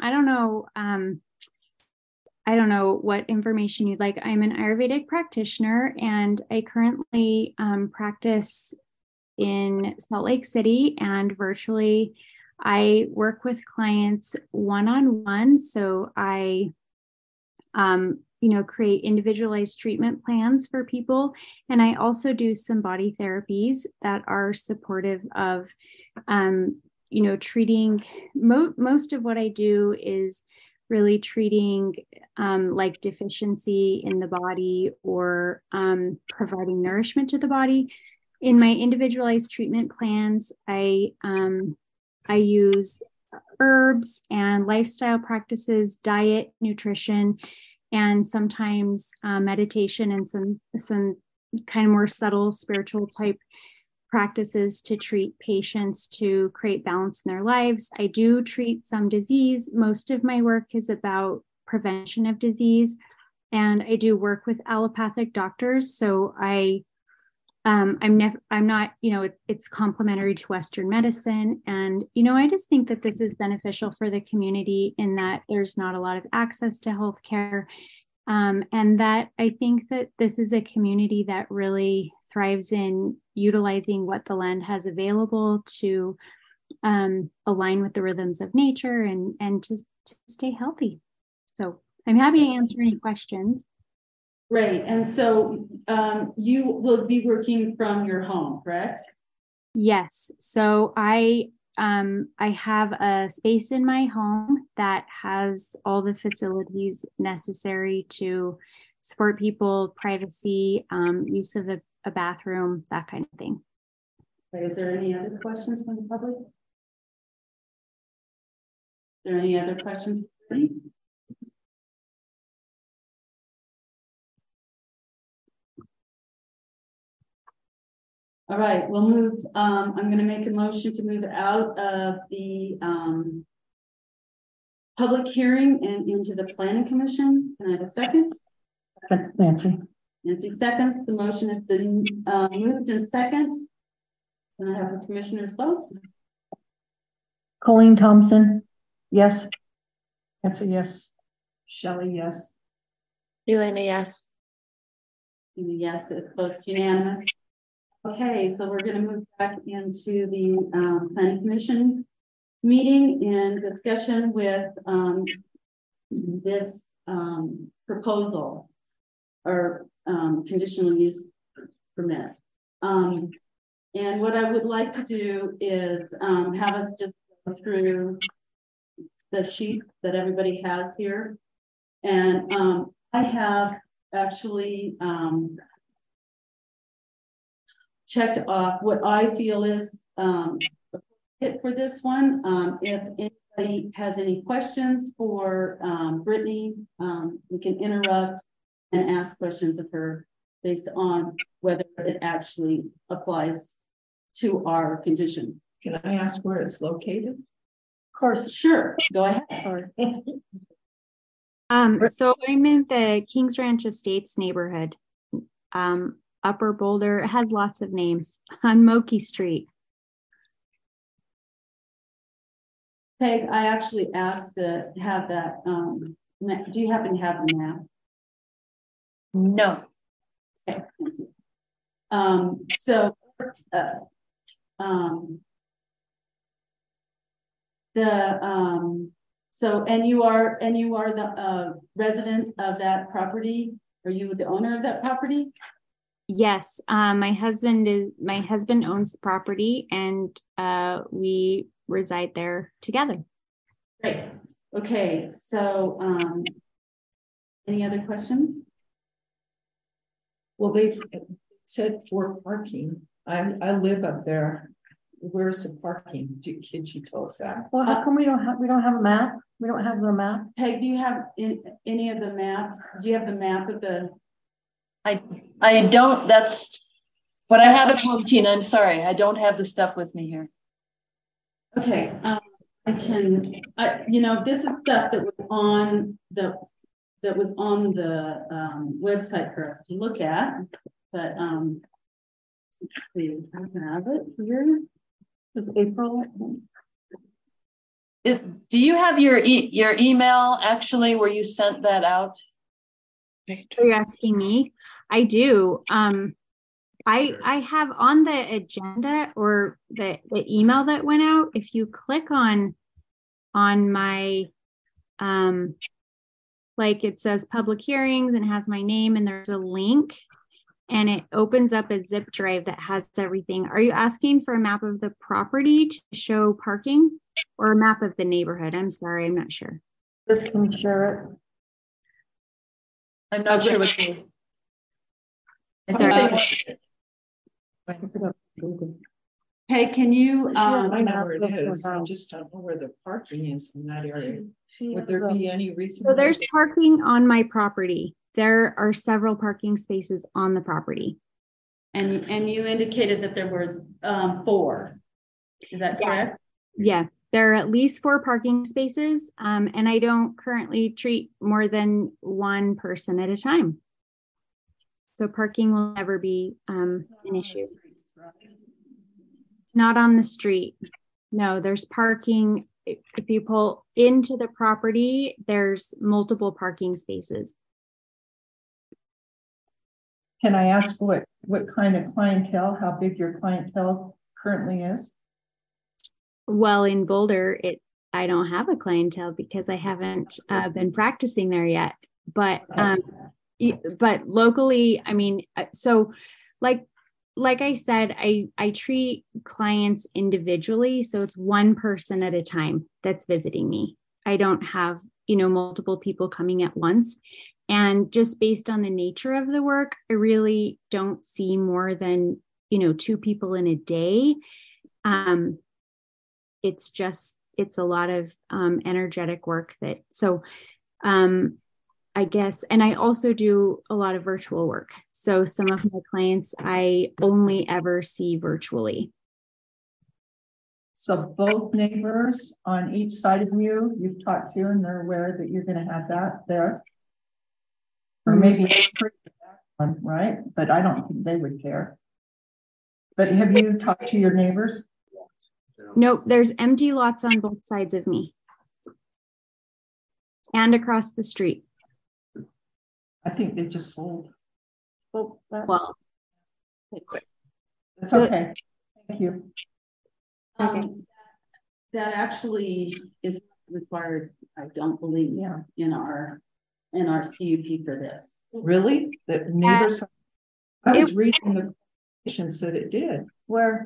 don't know what information you'd like. I'm an Ayurvedic practitioner, and I currently practice in Salt Lake City, and virtually I work with clients one-on-one. So I create individualized treatment plans for people. And I also do some body therapies that are supportive of, treating. Most of what I do is really treating like deficiency in the body, or providing nourishment to the body. In my individualized treatment plans, I use herbs and lifestyle practices, diet, nutrition, and sometimes meditation, and some kind of more subtle spiritual type practices to treat patients to create balance in their lives. I do treat some disease. Most of my work is about prevention of disease, and I do work with allopathic doctors. So I'm not, it's complementary to Western medicine. And, I just think that this is beneficial for the community in that there's not a lot of access to healthcare. And that I think that this is a community that really thrives in utilizing what the land has available to align with the rhythms of nature and to stay healthy. So I'm happy to answer any questions. Great. And so you will be working from your home, correct? Yes. So I have a space in my home that has all the facilities necessary to support people, privacy, use of a bathroom, that kind of thing. Is there any other questions from the public? Is there any other questions? All right, we'll move. I'm going to make a motion to move out of the public hearing and into the planning commission. Can I have a second? Nancy. Nancy seconds. The motion has been moved and second. Can I have the commissioners vote? Colleen Thompson, yes. That's a yes. Shelley, yes. Elena, yes. Yes, it's both unanimous. Okay, so we're going to move back into the planning commission meeting and discussion with this proposal or conditional use permit. And what I would like to do is have us just go through the sheet that everybody has here. And I have actually checked off what I feel is it for this one. If anybody has any questions for Brittany, we can interrupt and ask questions of her based on whether it actually applies to our condition. Can I ask where it's located? Of course, sure. Go ahead. So I'm in the Kings Ranch Estates neighborhood. Upper Boulder. It has lots of names on Moki Street. Peg, I actually asked to have that. Do you happen to have the map? No. Okay. So and you are the resident of that property? Are you the owner of that property? Yes, my husband owns the property, and we reside there together. Great. Okay. So, any other questions? Well, they said for parking. I live up there. Where's the parking? Could you tell us that? Well, how come we don't have a map? We don't have the map. Peg, do you have any of the maps? Do you have the map of the? I don't. That's what I have at home, Tina. I'm sorry, I don't have the stuff with me here. Okay, I can. This is stuff that was on the website for us to look at, but let's see. I have it here. It was April. Do you have your email actually where you sent that out? Are you asking me? I do. I have on the agenda or the email that went out. If you click on my like it says public hearings and has my name, and there's a link, and it opens up a zip drive that has everything. Are you asking for a map of the property to show parking, or a map of the neighborhood? I'm sorry, I'm not sure. Can we share it? I'm not sure what you. Hey, can you? I know where it is. I just don't know where the parking is in that area. Would there be any reason? So there's parking on my property. There are several parking spaces on the property. And you indicated that there was 4. Is that correct? Yeah, there are at least 4 parking spaces. And I don't currently treat more than one person at a time. So parking will never be an issue. It's not on the street. No, there's parking. If you pull into the property, there's multiple parking spaces. Can I ask what kind of clientele, how big your clientele currently is? Well, in Boulder, I don't have a clientele because I haven't been practicing there yet. But locally, I mean, so like I said, I treat clients individually. So it's one person at a time that's visiting me. I don't have, multiple people coming at once. And just based on the nature of the work, I really don't see more than, 2 people in a day. It's a lot of energetic work I guess, and I also do a lot of virtual work. So some of my clients I only ever see virtually. So both neighbors on each side of you've talked to, and they're aware that you're going to have that there. Or maybe one, right? But I don't think they would care. But have you talked to your neighbors? Nope, there's empty lots on both sides of me and across the street. I think they just sold. Well, that's okay. Thank you. That actually is required, I don't believe, in our CUP for this. Really? The neighbors? I was reading the conditions that it did. Where?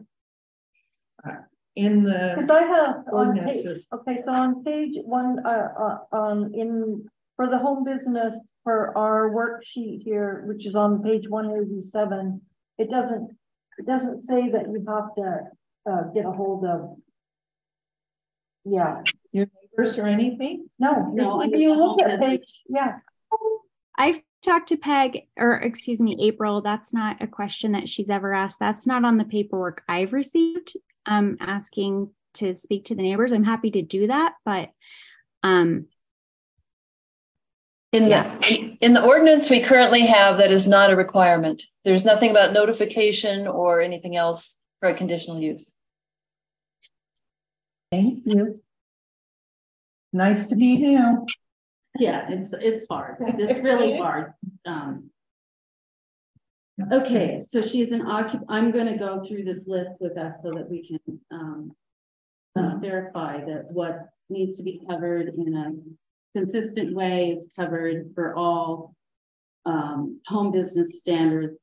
In the because I have ordinances. So on page 1, for the home business for our worksheet here, which is on page 187, it doesn't say that you have to get a hold of. Yeah, your neighbors or anything? No. If you look at page, I've talk to Peg, or excuse me, April. That's not a question that she's ever asked. That's not on the paperwork I've received. Asking to speak to the neighbors. I'm happy to do that, but in the ordinance we currently have, that is not a requirement. There's nothing about notification or anything else for a conditional use. Thank you. Nice to meet you. Yeah, it's hard. It's really hard. Okay, so she's an I'm going to go through this list with us so that we can verify that what needs to be covered in a consistent way is covered for all home business standards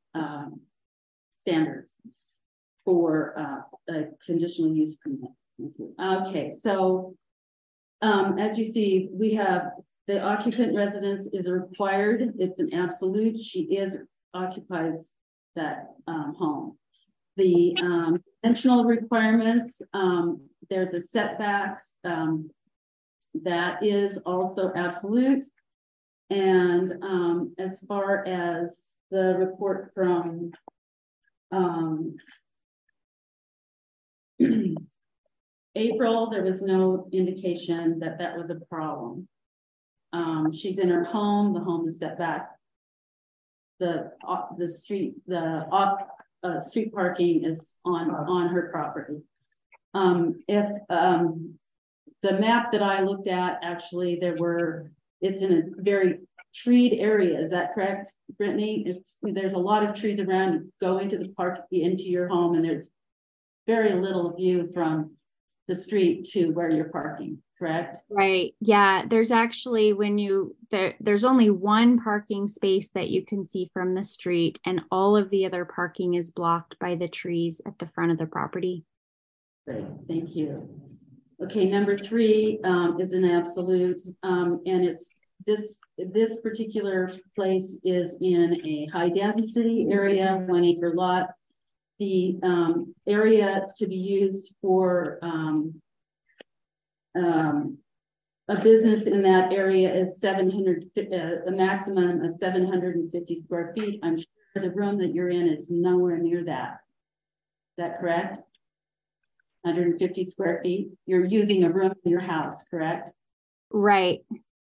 for a conditional use permit. Okay, so as you see, we have the occupant residence is required. It's an absolute. She occupies that home. The dimensional requirements, there's a setbacks that is also absolute. And as far as the report from April, there was no indication that that was a problem. She's in her home. The home is set back. The street parking is on her property. If the map that I looked at, actually, it's in a very treed area. Is that correct, Brittany? There's a lot of trees around. You go into the park, into your home, and there's very little view from the street to where you're parking, correct? Right. Yeah. There's actually, there's only one parking space that you can see from the street, and all of the other parking is blocked by the trees at the front of the property. Great. Thank you. Okay. Number 3 is an absolute, and it's this particular place is in a high density area, 1 acre lots. The area to be used for a business in that area is 700, a maximum of 750 square feet. I'm sure the room that you're in is nowhere near that. Is that correct? 150 square feet. You're using a room in your house, correct? Right.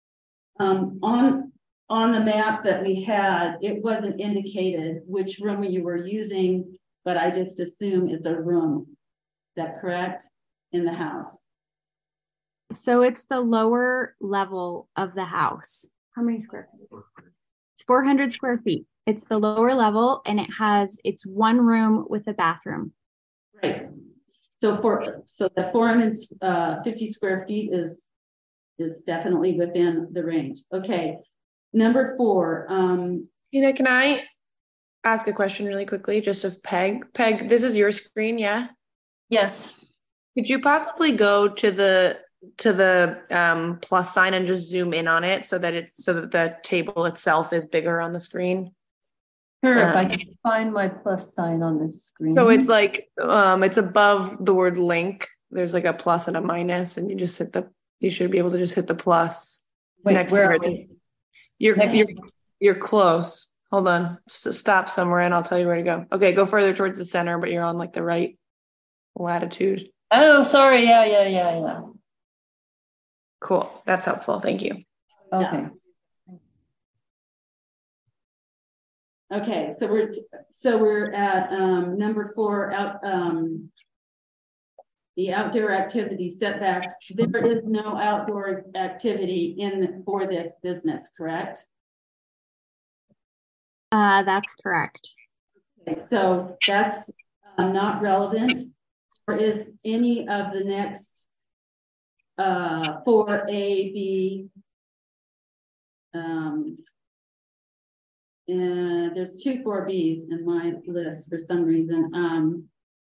On the map that we had, it wasn't indicated which room you were using, but I just assume it's a room. Is that correct? In the house. So it's the lower level of the house. How many square feet? It's 400 square feet. It's the lower level, and it's one room with a bathroom. Right. So the 450 square feet is definitely within the range. Okay. Number 4. Tina, can I ask a question really quickly? Just of Peg. Peg, this is your screen, yeah? Yes. Could you possibly go to the plus sign and just zoom in on it so that the table itself is bigger on the screen? Sure, if I can find my plus sign on this screen. So it's like it's above the word link. There's like a plus and a minus, and you should be able to just hit the plus. Wait, next where to are it. we? You're close. Hold on. Stop somewhere and I'll tell you where to go. Okay, go further towards the center, but you're on like the right latitude. Oh, sorry. Yeah. Cool. That's helpful. Thank you. Okay. Yeah. Okay, so we're at number 4 the outdoor activity setbacks. There is no outdoor activity for this business, correct? That's correct. Okay, so that's not relevant. Or is any of the next 4A, B, and there's 2 4Bs in my list for some reason.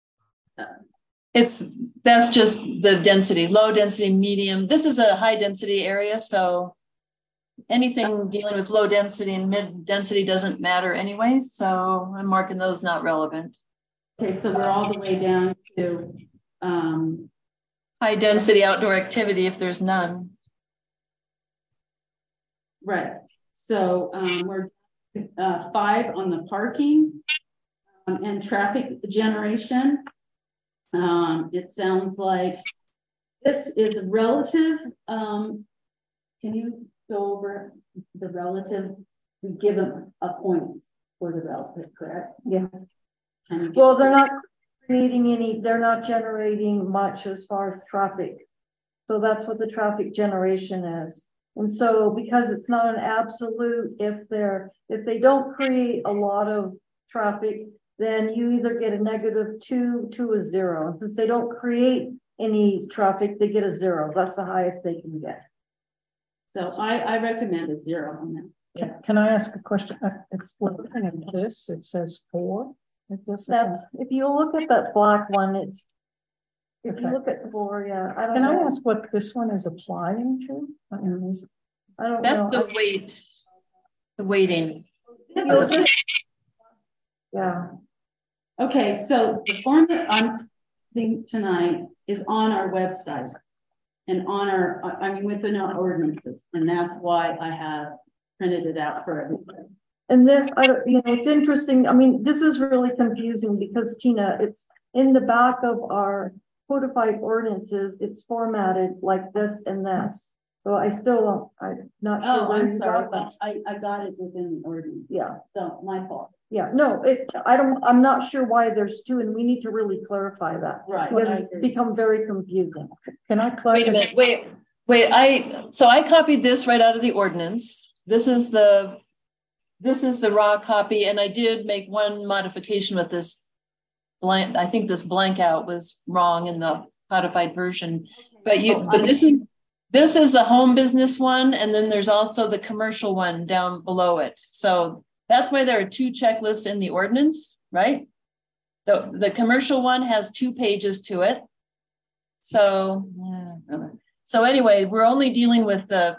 That's just the density, low density, medium. This is a high density area, so anything dealing with low density and mid density doesn't matter anyway. So I'm marking those not relevant. Okay, so we're all the way down to high density outdoor activity if there's none. Right. So we're 5 on the parking and traffic generation. It sounds like this is relative. Can you go over the relative? We give them a point for the relative, correct? Yeah. Well, they're not creating any, they're not generating much as far as traffic. So that's what the traffic generation is. And so because it's not an absolute, if they don't create a lot of traffic, then you either get a -2 to a 0. And since they don't create any traffic, they get a 0. That's the highest they can get. So I recommend a 0 on that. Can I ask a question? It's looking at this, it says 4. That's, if you look at that black one, it's, if you look at 4, yeah. I don't know. I ask what this one is applying to? I don't know. That's the weight, the weighting. Yeah. Okay, so the form that I'm seeing tonight is on our website and on our, I mean, within our ordinances, and that's why I have printed it out for everybody. And this, it's interesting. I mean, this is really confusing because, Tina, it's in the back of our codified ordinances. It's formatted like this and this. So I still don't, I'm not sure. Oh, I'm sorry, but I got it within the ordinance. Yeah. So my fault. Yeah, no, I'm not sure why there's 2, and we need to really clarify that. Right. Because it's become very confusing. Can I clarify? Wait a minute, wait, I copied this right out of the ordinance. This is the raw copy, and I did make one modification with this blank. I think this blank out was wrong in the codified version. But this is the home business one, and then there's also the commercial one down below it. So that's why there are 2 checklists in the ordinance, right? The commercial one has 2 pages to it. So anyway, we're only dealing with the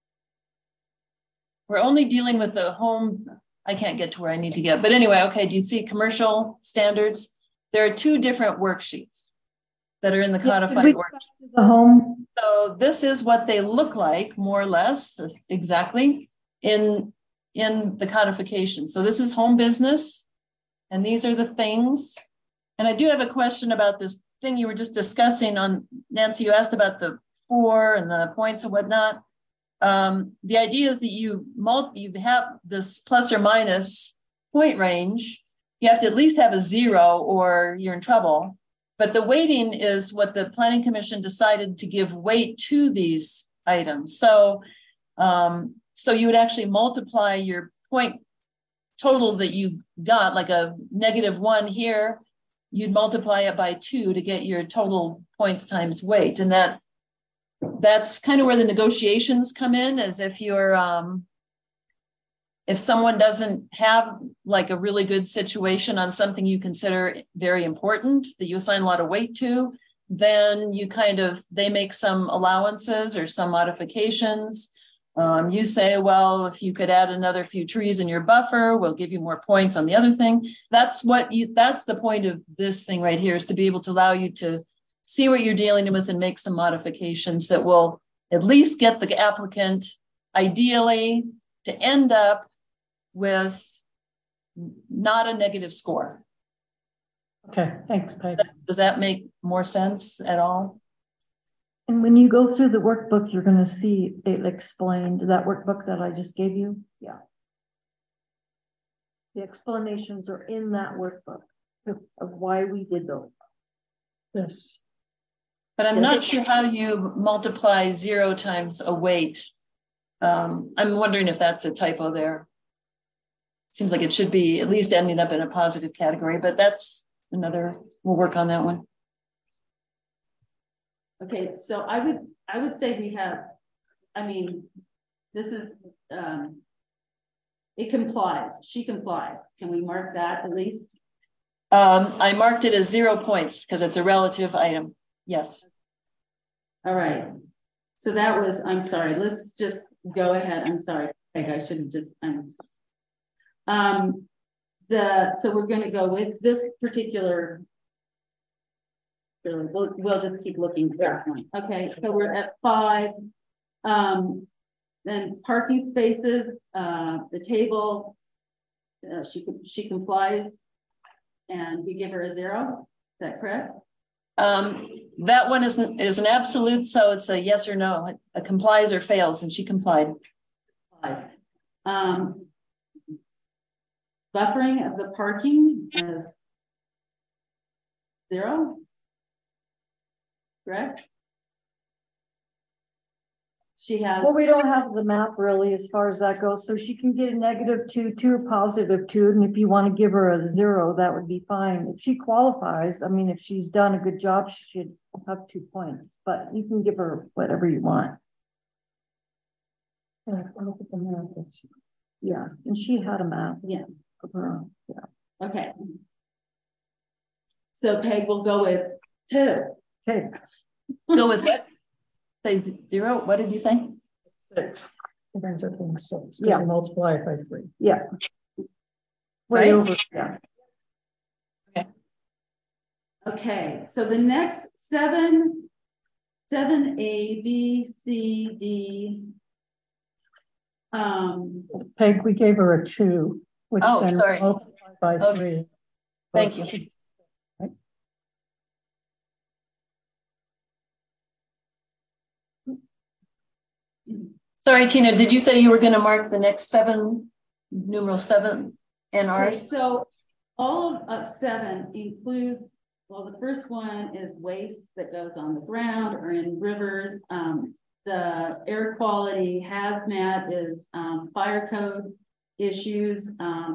home. I can't get to where I need to get, but anyway, okay. Do you see commercial standards? There are 2 different worksheets that are in the codified ordinance. The home. So this is what they look like, more or less, exactly, in the codification. So this is home business, and these are the things. And I do have a question about this thing you were just discussing on, Nancy, you asked about the 4 and the points and whatnot. The idea is that you have this plus or minus point range. You have to at least have a 0 or you're in trouble. But the weighting is what the Planning Commission decided to give weight to these items. So you would actually multiply your point total that you got, like a -1 here, you'd multiply it by 2 to get your total points times weight. And that's kind of where the negotiations come in, as if you're, if someone doesn't have like a really good situation on something you consider very important that you assign a lot of weight to, then they make some allowances or some modifications. You say, well, if you could add another few trees in your buffer, we'll give you more points on the other thing. That's the point of this thing right here, is to be able to allow you to see what you're dealing with and make some modifications that will at least get the applicant ideally to end up with not a negative score. Okay, thanks, Peg. Does that make more sense at all? And when you go through the workbook, you're going to see it explained, that workbook that I just gave you. Yeah. The explanations are in that workbook of why we did those. Yes. But I'm not sure how you multiply 0 times a weight. I'm wondering if that's a typo there. Seems like it should be at least ending up in a positive category, but that's we'll work on that one. Okay, so I would say we have, this is, it complies, she complies. Can we mark that at least? I marked it as 0 points because it's a relative item. Yes. All right. So that was, I'm sorry, let's just go ahead. I'm sorry, I should have just, so we're going to go with this particular, we'll just keep looking at that point. Okay, so we're at 5. Then parking spaces, the table, she complies and we give her a 0. Is that correct? That one is an absolute, so it's a yes or no. It complies or fails, and she complied. Buffering of the parking is 0. Correct? She has. Well, we don't have the map really as far as that goes, so she can get a -2 to a +2, and if you want to give her a 0, that would be fine. If she qualifies, I mean, if she's done a good job, she should have 2 points, but you can give her whatever you want. Yeah, and she had a map. Yeah. Of her own. Yeah. Okay. So Peg will go with 2. Okay. Go with what? Say 0. What did you say? 6. It ends up being 6. Yeah. You multiply it by 3. Yeah. Right? Way over. Yeah. Okay. So the next 7A, B, C, D. Peg, we gave her a 2, which then sorry. multiplied by 3. Thank you. Sorry, Tina, did you say you were going to mark the next 7, numeral 7 NRs? Okay, so all of 7 includes, well, the first one is waste that goes on the ground or in rivers. The air quality hazmat is fire code issues.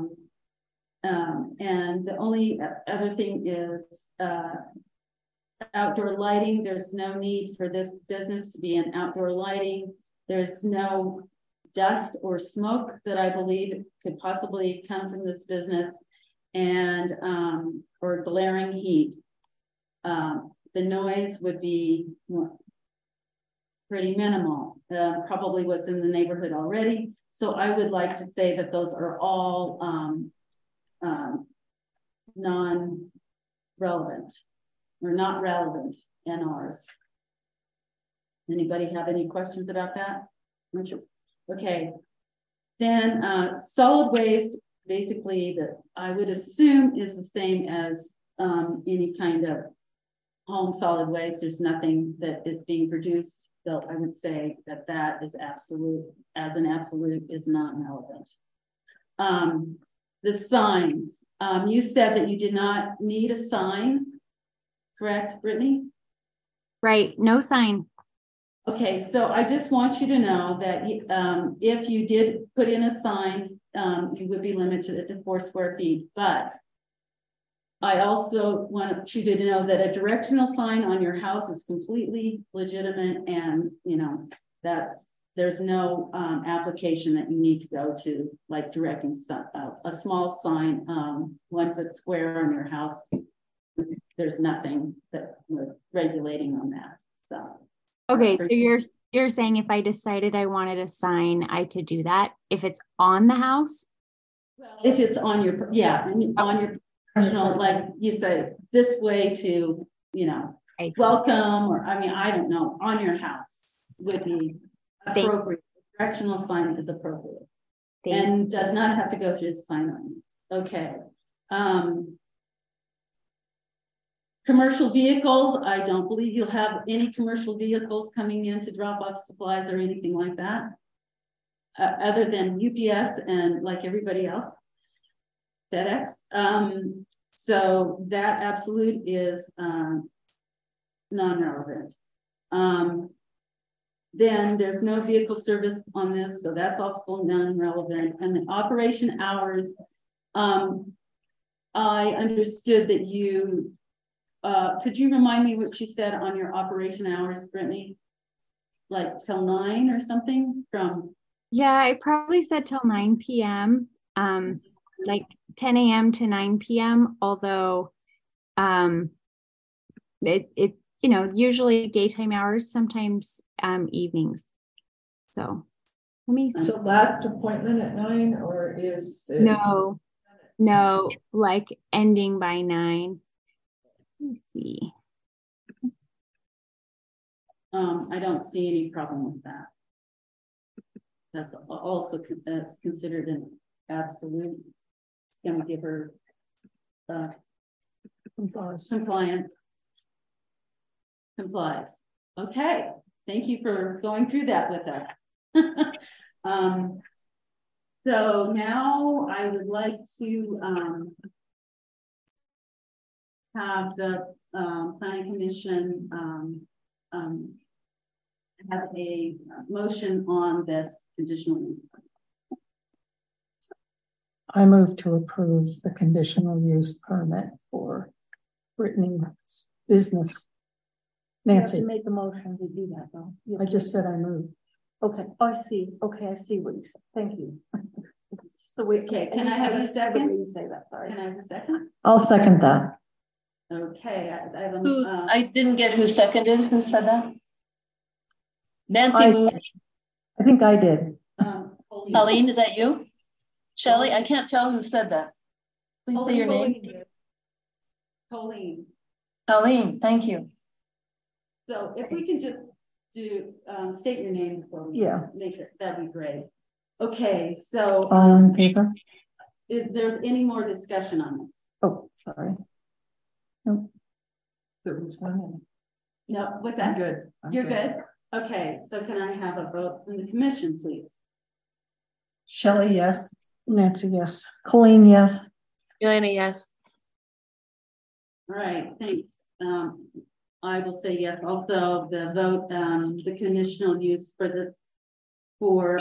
And the only other thing is outdoor lighting. There's no need for this business to be an outdoor lighting. There's no dust or smoke that I believe could possibly come from this business, and or glaring heat. The noise would be pretty minimal, probably what's in the neighborhood already. So I would like to say that those are all non-relevant or not relevant NRs. Anybody have any questions about that? Okay. Then solid waste, basically, that I would assume is the same as any kind of home solid waste. There's nothing that is being produced. So I would say that that is absolute, as an absolute, is not relevant. The signs. You said that you did not need a sign, correct, Brittany? Right, no sign. Okay, so I just want you to know that if you did put in a sign, you would be limited to 4 square feet. But I also want you to know that a directional sign on your house is completely legitimate, and there's no application that you need to go to, like directing a small sign 1 foot square on your house. There's nothing that we're regulating on that. So. Okay, so you're saying if I decided I wanted a sign, I could do that if it's on the house? Well, if it's on your, on your personal, like you said, this way to, welcome, or I don't know, on your house would be appropriate. Directional sign is appropriate and does not have to go through the sign ordinance. Okay. Commercial vehicles, I don't believe you'll have any commercial vehicles coming in to drop off supplies or anything like that, other than UPS and like everybody else, FedEx. So that absolute is non-relevant. Then there's no vehicle service on this, so that's also non-relevant. And the operation hours, I understood that you, could you remind me what you said on your operation hours, Brittany? Like till 9 or something from? Yeah, I probably said till 9 p.m. Like 10 a.m. to 9 p.m. Although it usually daytime hours, sometimes evenings. So let me see. So last appointment at 9, or is it? No, like ending by 9. Let me see. I don't see any problem with that. That's also considered an absolute. gonna give her complies. Okay, thank you for going through that with us. So now I would like to have the Planning Commission have a motion on this conditional use. I move to approve the conditional use permit for Brittany's business. Nancy. You have to make a motion to do that though. I just said I moved. Okay, I see. Okay, I see what you said. Thank you. So we, okay, can I have a second? You say that, sorry. Can I have a second? I'll second that. Okay, I have I didn't get who seconded. Who said that? Nancy moved. I think I did. Colleen, is that you? Shelley, I can't tell who said that. Please say your name. Colleen, thank you. So if we can just do state your name before we make it, that'd be great. Okay, so on paper. Is there's any more discussion on this? Oh, sorry. Nope. There was one. No, with that? I'm good. You're good. Okay, so can I have a vote from the commission, please? Shelley, yes. Nancy, yes. Colleen, yes. Elena, yes. All right, thanks. I will say yes. Also, the vote, the conditional use for this for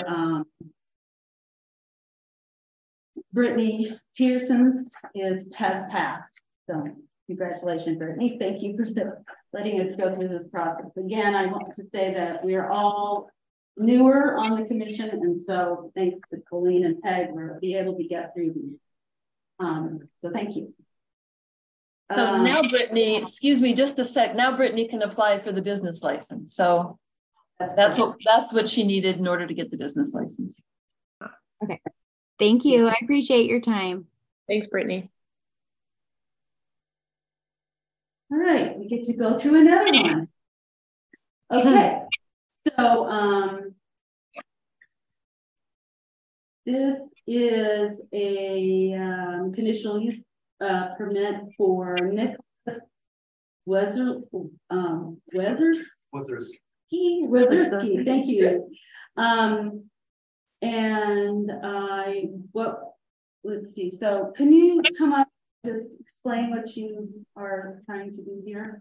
Brittany Pearson's has passed. So congratulations, Brittany. Thank you for letting us go through this process. Again, I want to say that we are all newer on the commission, and so thanks to Colleen and Peg, we'll be able to get through these. So thank you. So now Brittany, excuse me, just a sec. Now Brittany can apply for the business license. So that's what she needed in order to get the business license. Okay. Thank you. I appreciate your time. Thanks, Brittany. All right, we get to go through another one. Okay, so this is a conditional use permit for Nicholas Wezerski. Thank you. And let's see. So can you come up, just explain what you are trying to do here?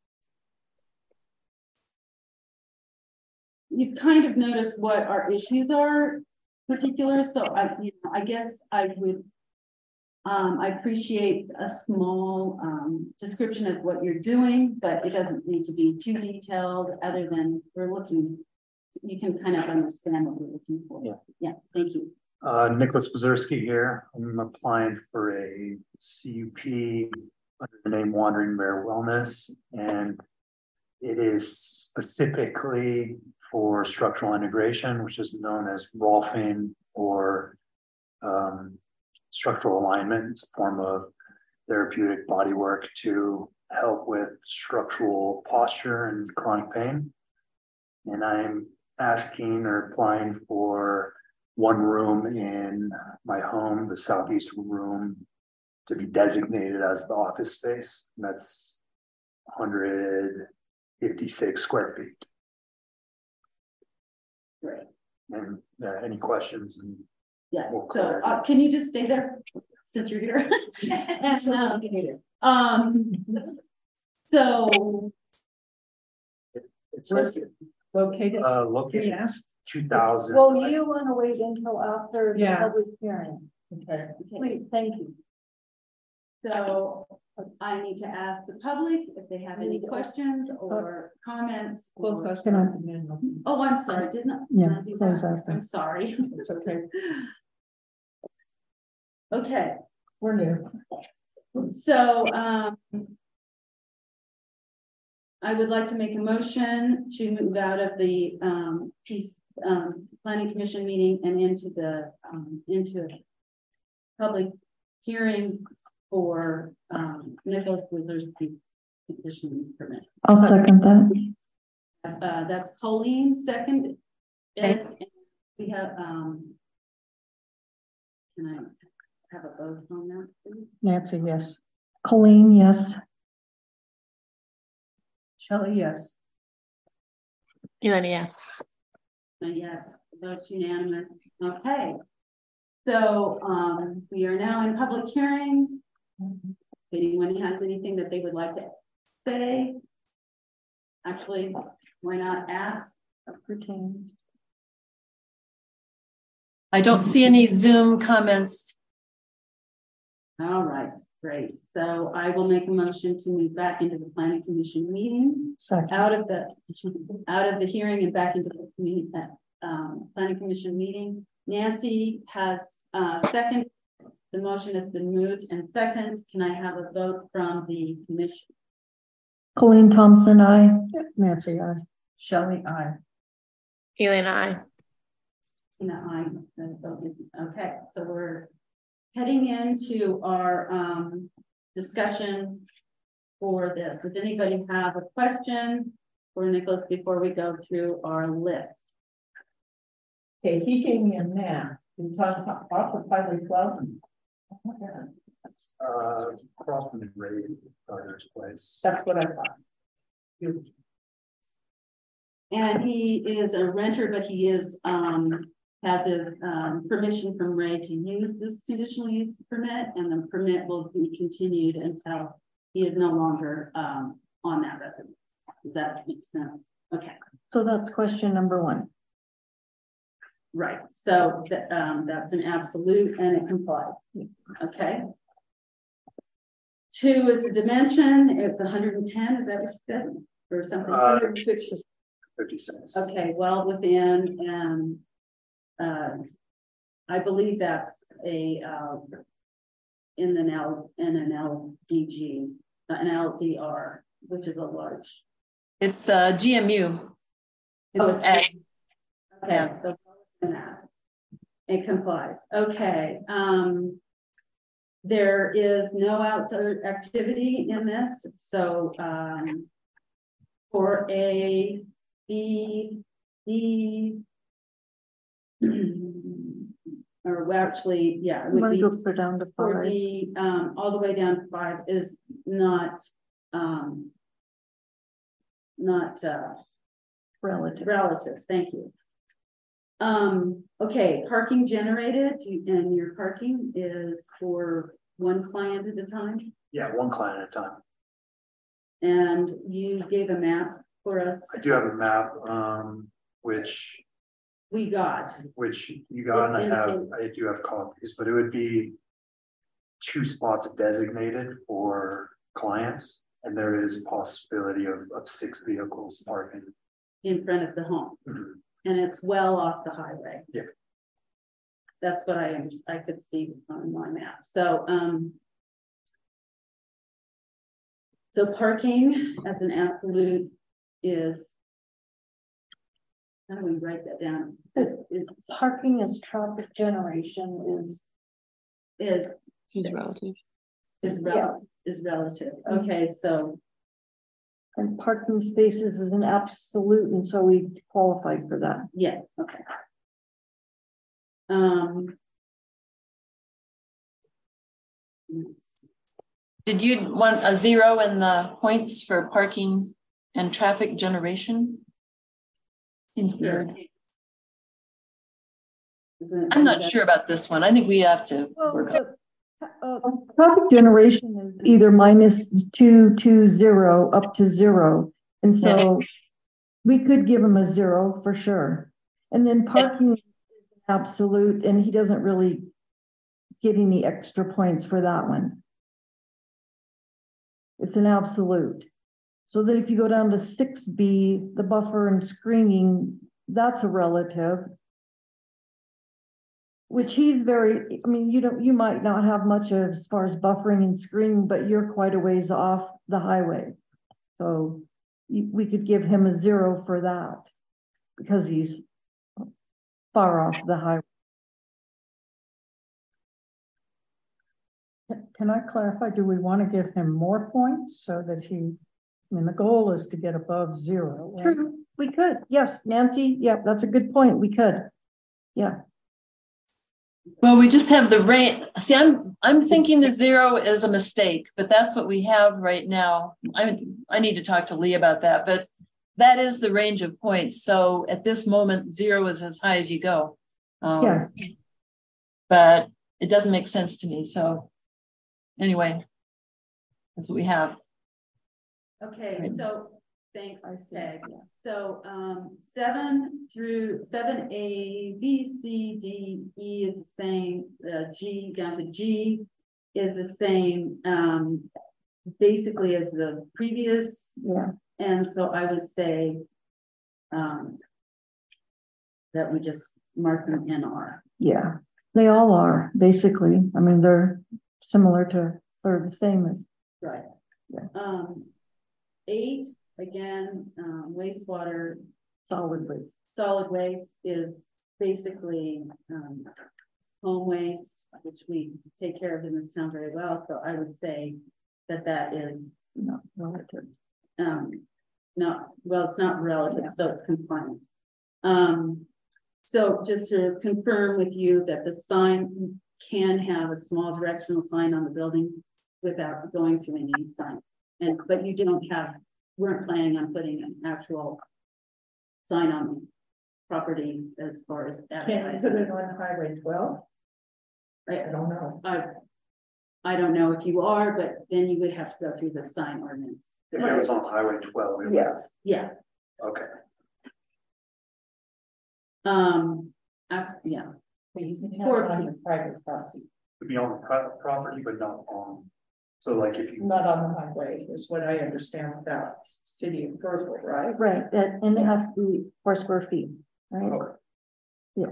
You've kind of noticed what our issues are particular. So I guess I would, I appreciate a small description of what you're doing, but it doesn't need to be too detailed other than we're looking, you can kind of understand what we're looking for. Yeah, thank you. Nicholas Wezerski here. I'm applying for a CUP under the name Wandering Bear Wellness, and it is specifically for structural integration, which is known as rolfing or structural alignment. It's a form of therapeutic body work to help with structural posture and chronic pain. And I'm asking or applying for one room in my home, the southeast room, to be designated as the office space. And that's 156 square feet. Great. And any questions? And yes. So can you just stay there since you're here? And, so it's located. Located. Yes. 2000. Well, you want to wait until after the public hearing. Okay. Please, thank you. So I need to ask the public if they have any questions or comments. Or... Oh, I'm sorry. Didn't I? Yeah, close out. I'm sorry. It's okay. Okay. We're new. So I would like to make a motion to move out of the Planning Commission meeting and into the into public hearing for Nicholas Wezerski conditional use permit. I'll second that. That's Colleen second. And we have have a vote on that, please? Nancy, yes. Colleen, yes. Shelley, yes. Elena, yes. Yes, vote's unanimous. Okay. So we are now in public hearing. If anyone has anything that they would like to say, actually, why not ask? I don't see any Zoom comments. All right, great. So I will make a motion to move back into the planning commission meeting. Second. Out of the hearing and back into the planning commission meeting. Nancy has second. The motion has been moved and second. Can I have a vote from the commission? Colleen Thompson, aye. Nancy, aye. Shelley, aye. Elena, aye. Okay, so we're heading into our discussion for this. Does anybody have a question for Nicholas before we go through our list? Okay, he gave me a map. It's off of Highway 12. Across from the grade, Carter's place. That's what I thought. And he is a renter, but he is has his permission from Ray to use this conditional use permit, and the permit will be continued until he is no longer on that residence. Does that make sense? Okay. So that's question number one. Right. So that's an absolute and it complies. Okay. 2 is the dimension. It's 110. Is that what you said? Or something? 56. Okay. Well within, and I believe that's a in an LDG, an LDR, which is a large. It's GMU. It's okay. So that it complies. Okay. There is no outdoor activity in this. So for A, B, D, or actually, yeah, it would be go down to 5. For D, all the way down to 5 is not relative. Thank you. Okay, parking generated, and your parking is for one client at a time? Yeah, one client at a time. And you gave a map for us? I do have a map, which you got, and I do have copies, but it would be 2 spots designated for clients, and there is a possibility of 6 vehicles parking in front of the home. Mm-hmm. And it's well off the highway. Yeah. That's what I could see on my map. So so parking as an absolute is, how do we write that down? Is parking as traffic generation is relative. Is relative. Okay, so and parking spaces is an absolute, and so we qualified for that. Yeah, okay. Did you want a 0 in the points for parking and traffic generation? Seems weird. I'm not sure about this one. I think we have to work on. Traffic generation is either -2 to 0 up to 0, and so we could give him a 0 for sure. And then parking is absolute, and he doesn't really get any extra points for that one. It's an absolute. So that if you go down to 6B, the buffer and screening, that's a relative. Which he's very, I mean, you might not have much of as far as buffering and screening, but you're quite a ways off the highway. So we could give him a 0 for that because he's far off the highway. Can I clarify, do we want to give him more points so that the goal is to get above 0. Right? True, we could, yes, Nancy, yeah, that's a good point, we could, yeah. Well, we just have the range. See, I'm thinking the 0 is a mistake, but that's what we have right now. I need to talk to Lee about that, but that is the range of points. So at this moment, 0 is as high as you go. Yeah. But it doesn't make sense to me. So anyway, that's what we have. Okay, Right. so thanks, Peg. Yeah. So 7 through 7A, B, C, D, E is the same. G down to G is the same, basically as the previous. Yeah. And so I would say that we just mark them NR. Yeah, they all are basically. I mean, they're similar to, or the same as. Right. Yeah. 8, again, wastewater. Solid waste Is basically home waste, which we take care of in this town very well. So I would say that is not relative. It's not relative, Yeah. so it's compliant. So just to confirm with you that the sign can have a small directional sign on the building without going to any sign. But you weren't planning on putting an actual sign on the property as far as advertising. Can you put it on Highway 12? I don't know. I don't know if you are, but then you would have to go through the sign ordinance. If it was on Highway 12. Yes. Yeah. Okay. Yeah. But you can have it on on your private property. It'd be on the private property, but not on. So like if you. Not on the highway is what I understand about city of Kirkwood, right? Right, and it has to be 4 square feet, right? Okay. Yeah.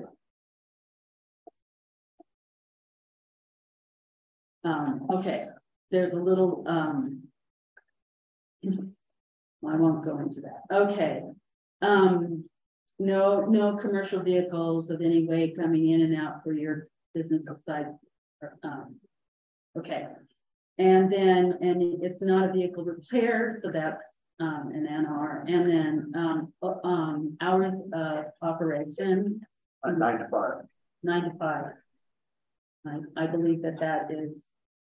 Okay, there's a little, I won't go into that. Okay. No commercial vehicles of any way coming in and out for your business outside. Okay. And it's not a vehicle repair, so that's an NR. And then hours of operation. 9 to 5. 9 to 5. I believe that is.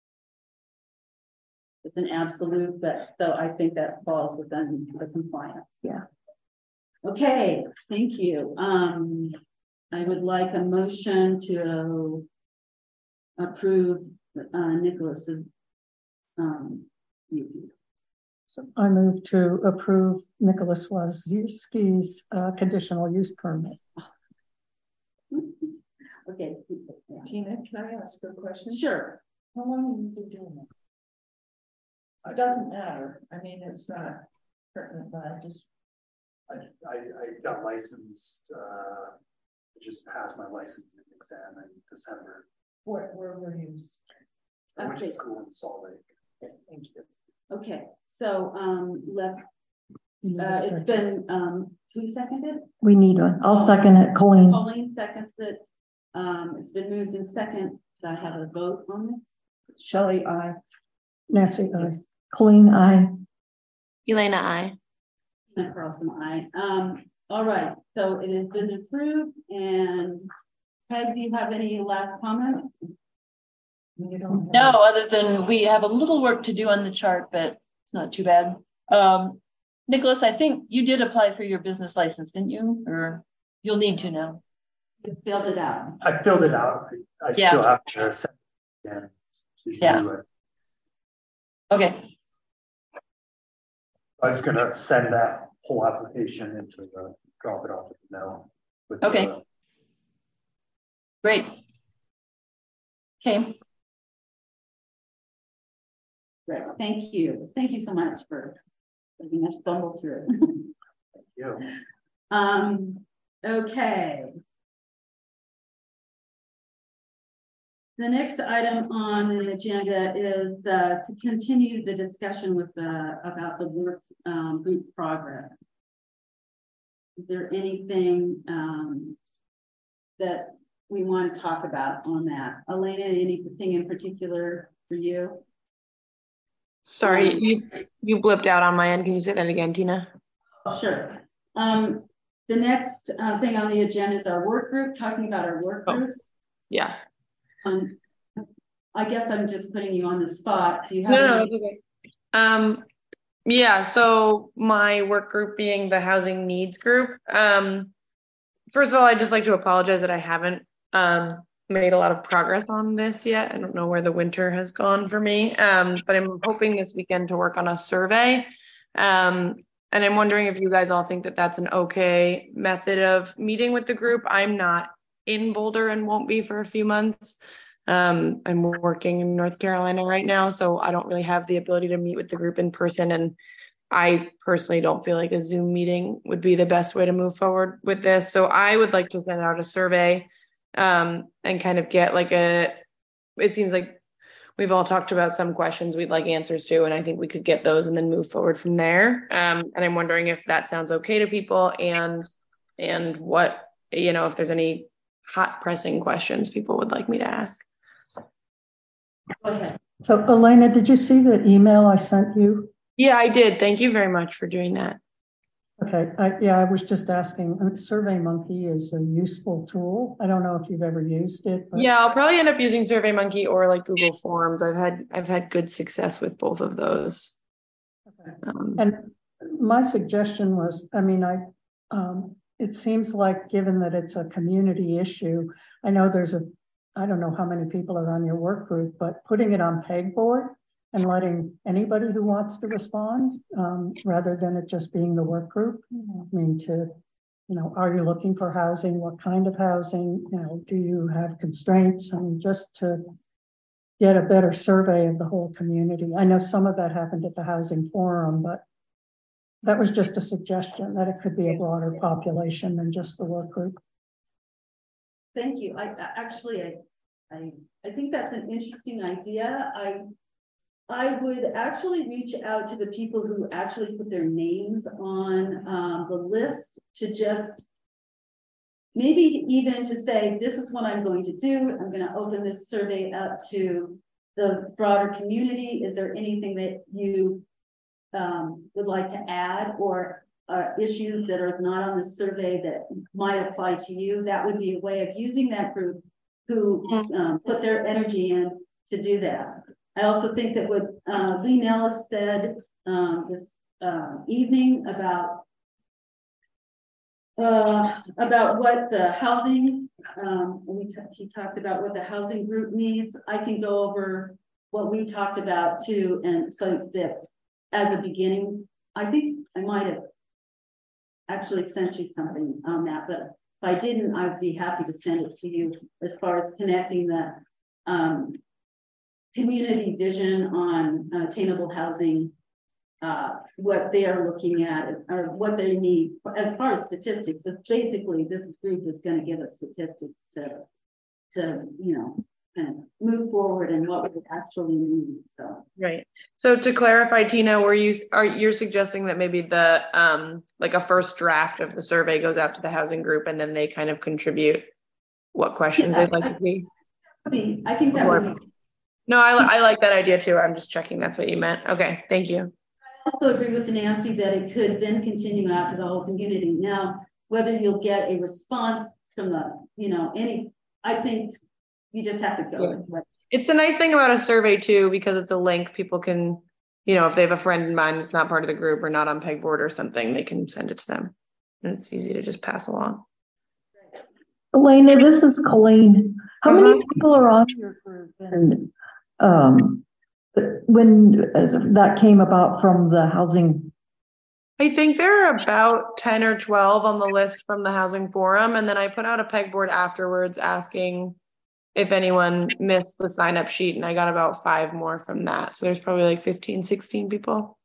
It's an absolute, but so I think that falls within the compliance. Yeah. Okay, thank you. I would like a motion to approve Nicholas's So I move to approve Nicholas Wazirski's conditional use permit. Okay. Yeah. Tina, can I ask a question? Sure. How long have you been doing this? It doesn't matter. I mean, it's not pertinent, but I got licensed, just passed my licensing exam in December. where were you? I went to school in Salt Lake. Thank you. Okay, so it's been who seconded? We need one. I'll second it. Colleen. Colleen seconds it. It's been moved in second. Do I have a vote on this? Shelley, I. Nancy, aye. Colleen, aye. Elena, I. Carlson, aye. All right, so it has been approved. And Peg, do you have any last comments? No, other than we have a little work to do on the chart, but it's not too bad. Nicholas, I think you did apply for your business license, didn't you? Or you'll need to now. You filled it out. I filled it out. I still have to send it again to do it. Okay. I was gonna send that whole application into the drop it off now. Okay. Great. Okay. Great. Thank you. Thank you so much for letting us stumble through. Thank you. Okay. The next item on the agenda is to continue the discussion with about the work group progress. Is there anything that we want to talk about on that? Elena, anything in particular for you? Sorry, you blipped out on my end. Can you say that again, Tina? Sure. The next thing on the agenda is our work group, talking about our work groups. Yeah. I guess I'm just putting you on the spot. Do you have No, it's okay. Yeah, so my work group being the housing needs group. First of all, I'd just like to apologize that I haven't made a lot of progress on this yet. I don't know where the winter has gone for me. But I'm hoping this weekend to work on a survey. And I'm wondering if you guys all think that that's an okay method of meeting with the group. I'm not in Boulder and won't be for a few months. I'm working in North Carolina right now, so I don't really have the ability to meet with the group in person. And I personally don't feel like a Zoom meeting would be the best way to move forward with this. So I would like to send out a survey and kind of get like it seems like we've all talked about some questions we'd like answers to, and I think we could get those and then move forward from there. And I'm wondering if that sounds okay to people and what, if there's any hot pressing questions people would like me to ask. Go ahead. So Elena, did you see the email I sent you? Yeah, I did. Thank you very much for doing that. Okay. I was just asking. SurveyMonkey is a useful tool. I don't know if you've ever used it. But... Yeah, I'll probably end up using SurveyMonkey or like Google Forms. I've had good success with both of those. Okay. And my suggestion was, it seems like, given that it's a community issue, I know I don't know how many people are on your work group, but putting it on Pegboard and letting anybody who wants to respond, rather than it just being the work group. Are you looking for housing? What kind of housing? Do you have constraints? Just to get a better survey of the whole community. I know some of that happened at the Housing Forum, but that was just a suggestion that it could be a broader population than just the work group. Thank you. I think that's an interesting idea. I would actually reach out to the people who actually put their names on the list to just maybe even to say, this is what I'm going to do. I'm going to open this survey up to the broader community. Is there anything that you would like to add, or issues that are not on the survey that might apply to you? That would be a way of using that group who put their energy in to do that. I also think that what Lee Nellis said this evening about what the housing, he talked about what the housing group needs. I can go over what we talked about too, and so that as a beginning, I think I might have actually sent you something on that, but if I didn't, I'd be happy to send it to you as far as connecting the community vision on attainable housing, what they are looking at or what they need as far as statistics. It's basically this group is going to give us statistics to kind of move forward and what we would actually need. So right. So to clarify, Tina, you're suggesting that maybe the like a first draft of the survey goes out to the housing group and then they kind of contribute what questions they'd like to see? I think that would be. No, I like that idea too. I'm just checking that's what you meant. Okay, thank you. I also agree with Nancy that it could then continue out to the whole community. Now, whether you'll get a response from I think you just have to go. Yeah. It's the nice thing about a survey too, because it's a link. People can, if they have a friend in mind that's not part of the group or not on Pegboard or something, they can send it to them. And it's easy to just pass along. Elena, this is Colleen. How many people are on your group? And when that came about from the housing? I think there are about 10 or 12 on the list from the Housing Forum. And then I put out a Pegboard afterwards asking if anyone missed the sign up sheet. And I got about 5 more from that. So there's probably like 15, 16 people.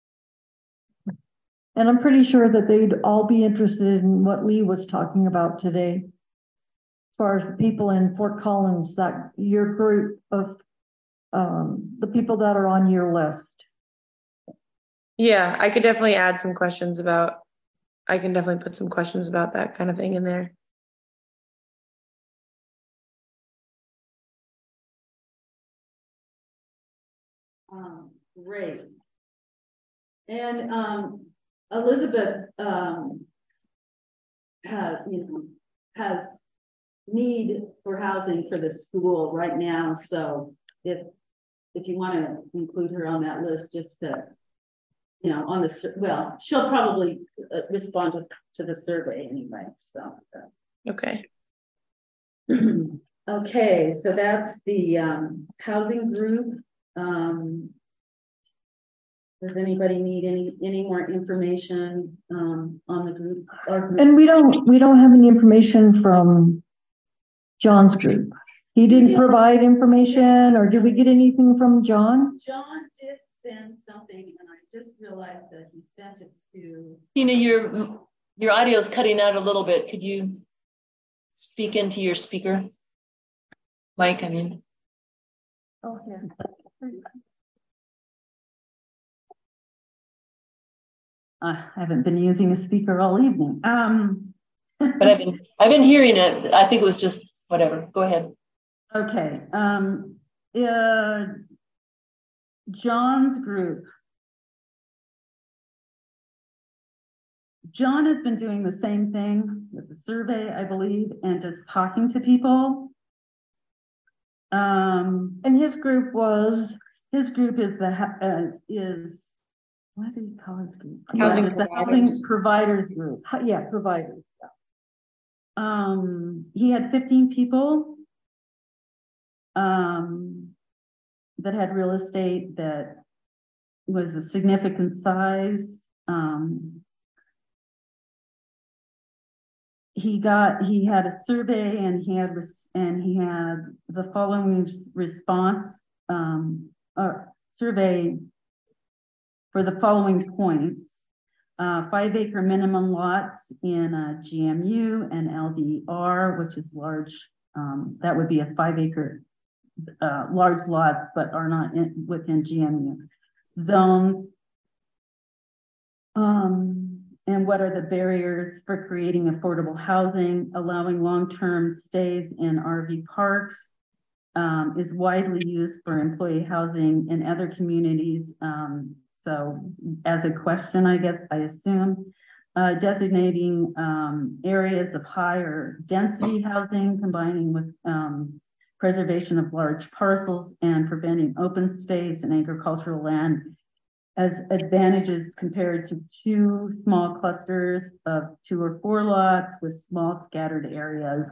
And I'm pretty sure that they'd all be interested in what Lee was talking about today. As far as the people in Fort Collins, that your group of the people that are on your list. Yeah, I could definitely add some questions I can definitely put some questions about that kind of thing in there. Great. And Elizabeth has need for housing for the school right now. So if you want to include her on that list, just to, you know, on the, well, she'll probably respond to the survey anyway. So, Okay. okay, so that's the housing group. Does anybody need any more information on the group? And we don't have any information from John's group. He didn't provide information, or did we get anything from John? John did send something, and I just realized that he sent it to. Tina, your audio's cutting out a little bit. Could you speak into your speaker? Mike, I mean. Oh, yeah. I haven't been using a speaker all evening. But I've been hearing it. I think it was just whatever. Go ahead. Okay. John's group. John has been doing the same thing with the survey, I believe, and just talking to people. And his group is what do you call his group? Housing providers group. Yeah, providers. He had 15 people that had real estate that was a significant size. He had a survey, and he had the following response survey for the following points: 5-acre minimum lots in a GMU and LDR, which is large. That would be a 5-acre large lots, but are not within GMU zones. And what are the barriers for creating affordable housing? Allowing long-term stays in RV parks is widely used for employee housing in other communities. So as a question, I guess, I assume, designating areas of higher density housing, combining with preservation of large parcels, and preventing open space and agricultural land as advantages compared to 2 small clusters of 2 or 4 lots with small scattered areas.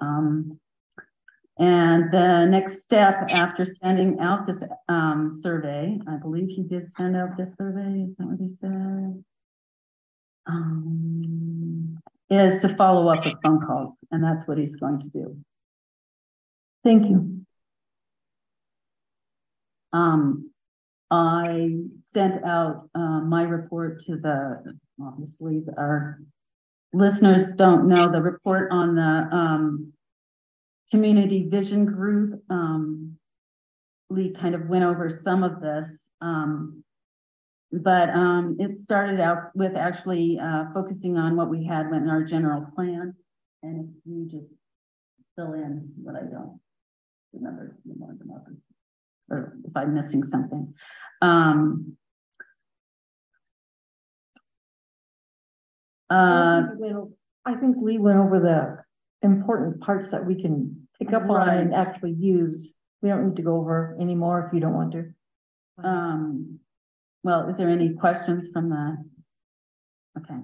And the next step after sending out this survey, I believe he did send out this survey, is that what he said? Is to follow up with phone calls, and that's what he's going to do. Thank you. I sent out my report to obviously our listeners don't know the report on the community vision group. Lee kind of went over some of this, but it started out with actually focusing on what we had in our general plan. And if you just fill in what I don't remember, or if I'm missing something. I think Lee went over the important parts that we can pick up on and actually use. We don't need to go over anymore if you don't want to. Well, is there any questions from that? Okay.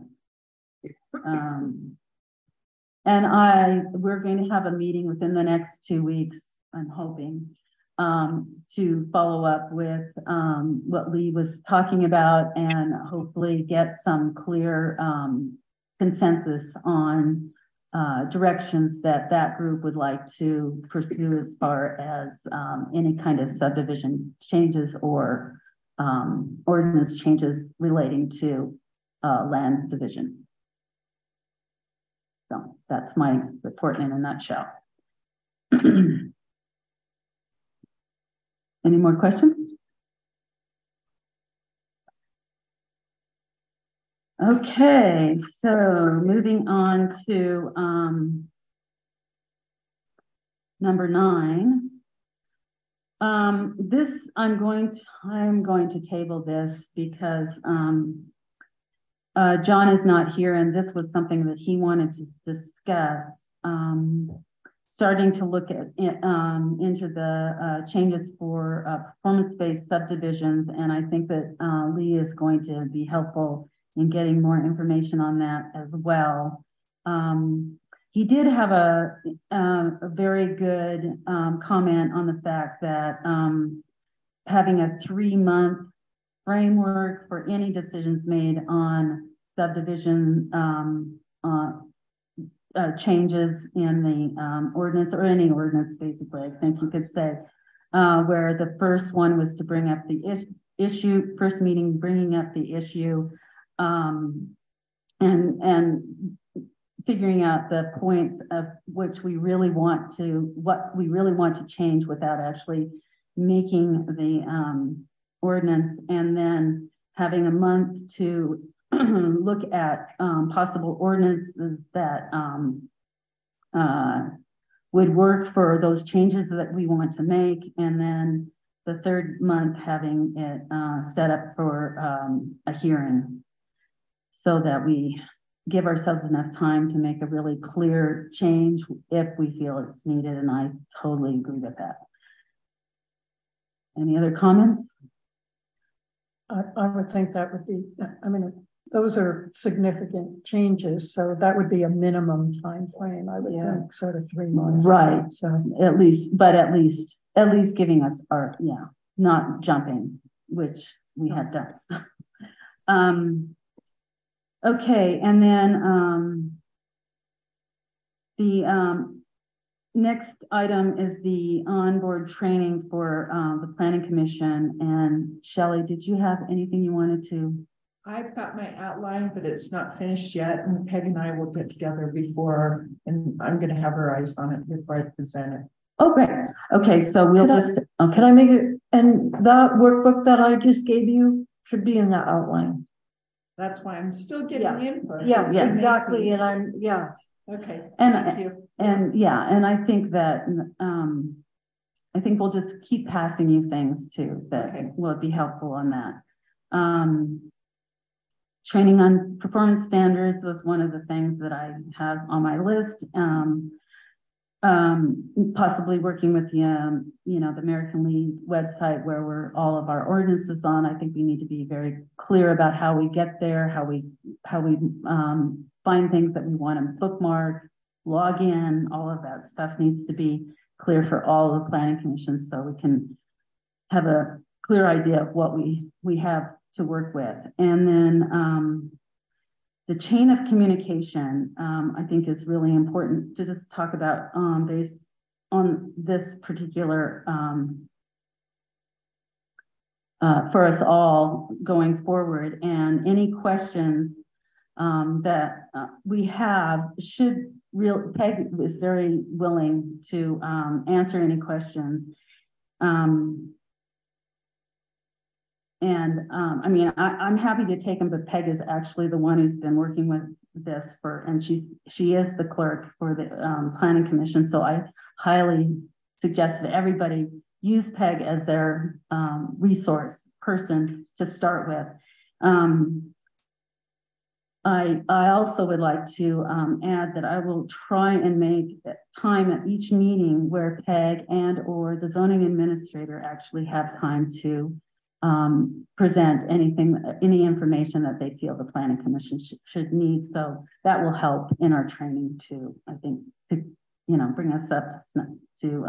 And we're going to have a meeting within the next 2 weeks, I'm hoping, to follow up with what Lee was talking about, and hopefully get some clear consensus on directions that group would like to pursue as far as any kind of subdivision changes or ordinance changes relating to land division. So that's my report in a nutshell. Any more questions? Okay, so moving on to number 9. This I'm going to table this because John is not here, and this was something that he wanted to discuss. starting to look at into the changes for performance-based subdivisions, and I think that Lee is going to be helpful in getting more information on that as well. He did have a very good comment on the fact that having a 3-month framework for any decisions made on subdivision changes in the ordinance, or any ordinance, basically, I think you could say, where the first one was to bring up the issue, first meeting bringing up the issue, and figuring out the points of which we really want to, what we really want to change without actually making the ordinance, and then having a month to look at possible ordinances that would work for those changes that we want to make, and then the third month having it set up for a hearing, so that we give ourselves enough time to make a really clear change if we feel it's needed. And I totally agree with that. Any other comments? I would think that would be, I mean, those are significant changes, so that would be a minimum time frame, I would think, sort of 3 months. Right. So at least giving us our, not jumping, which we had done. Okay, and then the next item is the onboard training for the Planning Commission. And Shelley, did you have anything you wanted to? I've got my outline, but it's not finished yet. And Peg and I will get together before, and I'm going to have her eyes on it before I present it. Oh, great. Okay, so we'll Can I make it? And that workbook that I just gave you should be in that outline. That's why I'm still getting input. Yeah, exactly. And I'm, okay. Thank you. And I think that I think we'll just keep passing you things too that will be helpful on that. Training on performance standards was one of the things that I have on my list. Possibly working with the the American League website where all of our ordinances on. I think we need to be very clear about how we get there, how we find things that we want to bookmark, log in. All of that stuff needs to be clear for all of the planning commissions, so we can have a clear idea of what we have to work with. And then the chain of communication, I think, is really important to just talk about based on this particular, for us all going forward. And any questions that we have Peg is very willing to answer any questions. I mean, I'm happy to take them, but Peg is actually the one who's been working with this and she is the clerk for the Planning Commission. So I highly suggest that everybody use Peg as their resource person to start with. I also would like to add that I will try and make time at each meeting where Peg and or the zoning administrator actually have time to present any information that they feel the Planning Commission should need. So that will help in our training too, I think, to bring us up to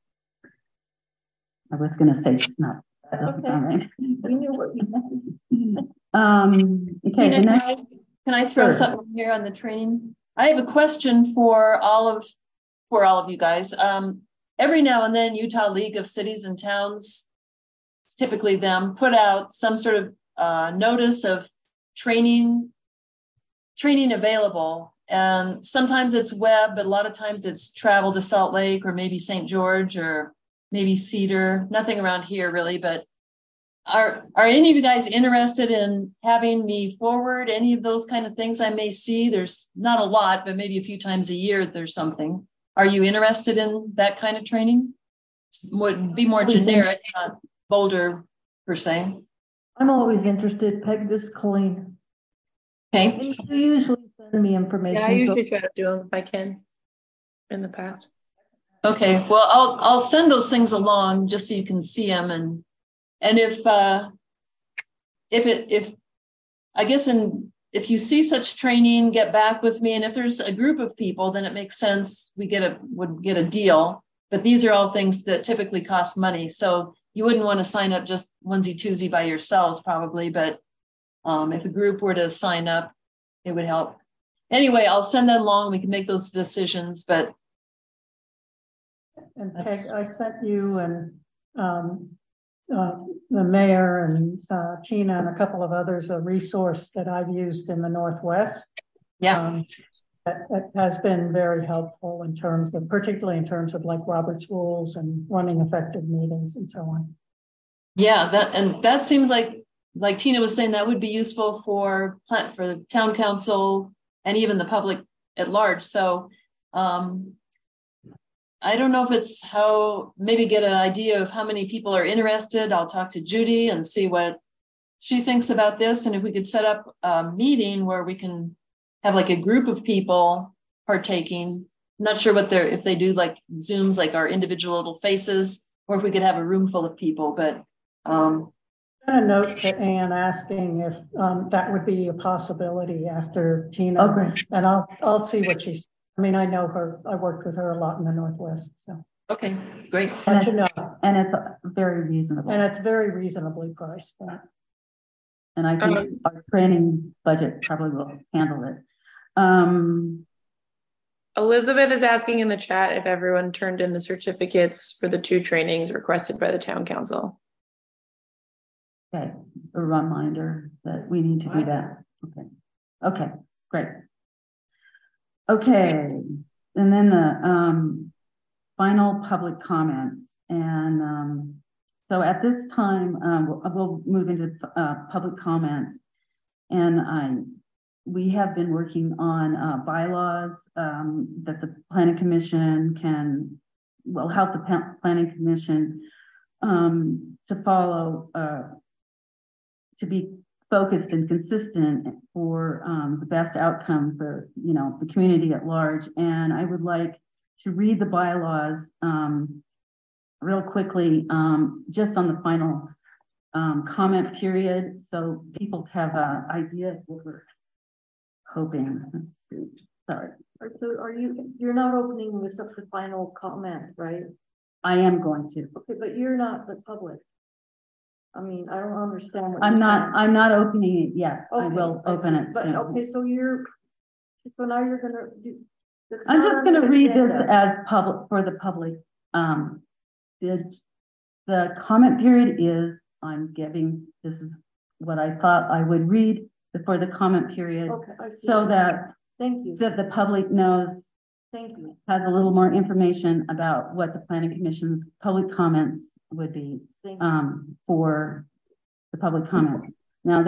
I was going to say snuff. That doesn't sound right. We knew what you meant. Okay. Can I throw something here on the training? I have a question for all of you guys. Every now and then, Utah League of Cities and Towns, typically them, put out some sort of notice of training available. And sometimes it's web, but a lot of times it's travel to Salt Lake or maybe St. George or maybe Cedar. Nothing around here really, but are any of you guys interested in having me forward any of those kind of things I may see? There's not a lot, but maybe a few times a year there's something. Are you interested in that kind of training? Would be more generic, not Boulder per se. I'm always interested. Peg, this is Colleen. Okay. You usually send me information. Yeah, I usually try to do them if I can in the past. Okay, well, I'll send those things along just so you can see them, and if I guess if you see such training, get back with me, and if there's a group of people, then it makes sense we would get a deal. But these are all things that typically cost money, so you wouldn't want to sign up just onesie twosie by yourselves probably, but if a group were to sign up, it would help. Anyway, I'll send that along. We can make those decisions, but. And Peg, I sent you and the mayor and Tina and a couple of others a resource that I've used in the Northwest. Yeah. That has been very helpful in terms of, particularly in terms of like Robert's rules and running effective meetings and so on. Yeah, that seems like Tina was saying, that would be useful for the town council and even the public at large. So I don't know if it's maybe get an idea of how many people are interested. I'll talk to Judy and see what she thinks about this. And if we could set up a meeting where we can have like a group of people partaking. I'm not sure if they do like Zooms, like our individual little faces, or if we could have a room full of people, but a note to Anne asking if that would be a possibility after Tina. Okay. And I'll see what she's. I mean, I know her. I worked with her a lot in the Northwest. So okay, great. And it's very reasonable. And it's very reasonably priced. And I think our training budget probably will handle it. Elizabeth is asking in the chat if everyone turned in the certificates for the 2 trainings requested by the town council. Okay, a reminder that we need to do that. Okay, great. Okay, and then the final public comments. And so at this time, we'll move into public comments. And we have been working on bylaws that the Planning Commission will help the Planning Commission to follow, to be focused and consistent for the best outcome for the community at large. And I would like to read the bylaws real quickly, just on the final comment period, so people have an idea of what we're hoping. Let's see. Sorry. So you're not opening this up to final comment, right? I am going to. Okay, but you're not the public. I mean, I don't understand what I'm not opening it yet. Okay, I will open it soon. Okay, so now you're gonna do. I'm just going to read this as public for the public. The comment period is, this is what I thought I would read before the comment period. Okay, I see. So that thank you. That the public knows. Thank you. Has a little more information about what the Planning Commission's public comments would be for the public comments. Now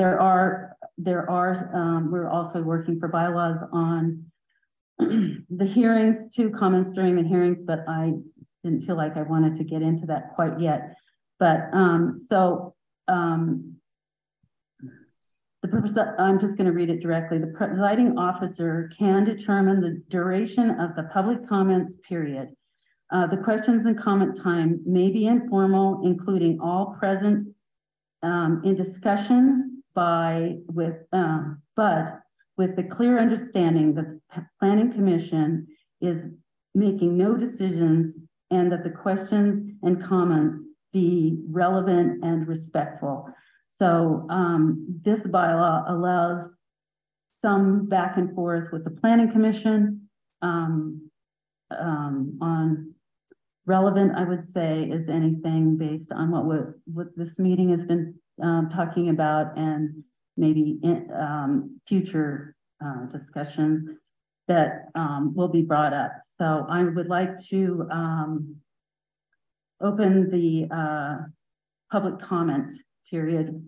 we're also working for bylaws on the hearings, 2 comments during the hearings, but I didn't feel like I wanted to get into that quite yet. But the purpose, I'm just going to read it directly. The presiding officer can determine the duration of the public comments period. The questions and comment time may be informal, including all present in discussion but with the clear understanding that the Planning Commission is making no decisions and that the questions and comments be relevant and respectful. So this bylaw allows some back and forth with the Planning Commission on relevant, I would say, is anything based on what this meeting has been talking about, and maybe in, future discussions that will be brought up. So I would like to open the public comment period.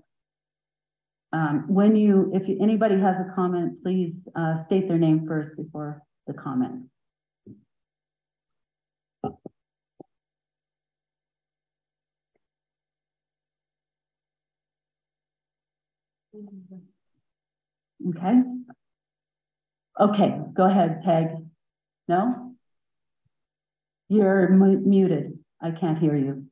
If anybody has a comment, please state their name first before the comment. Okay, go ahead, Peg. No? You're muted. I can't hear you.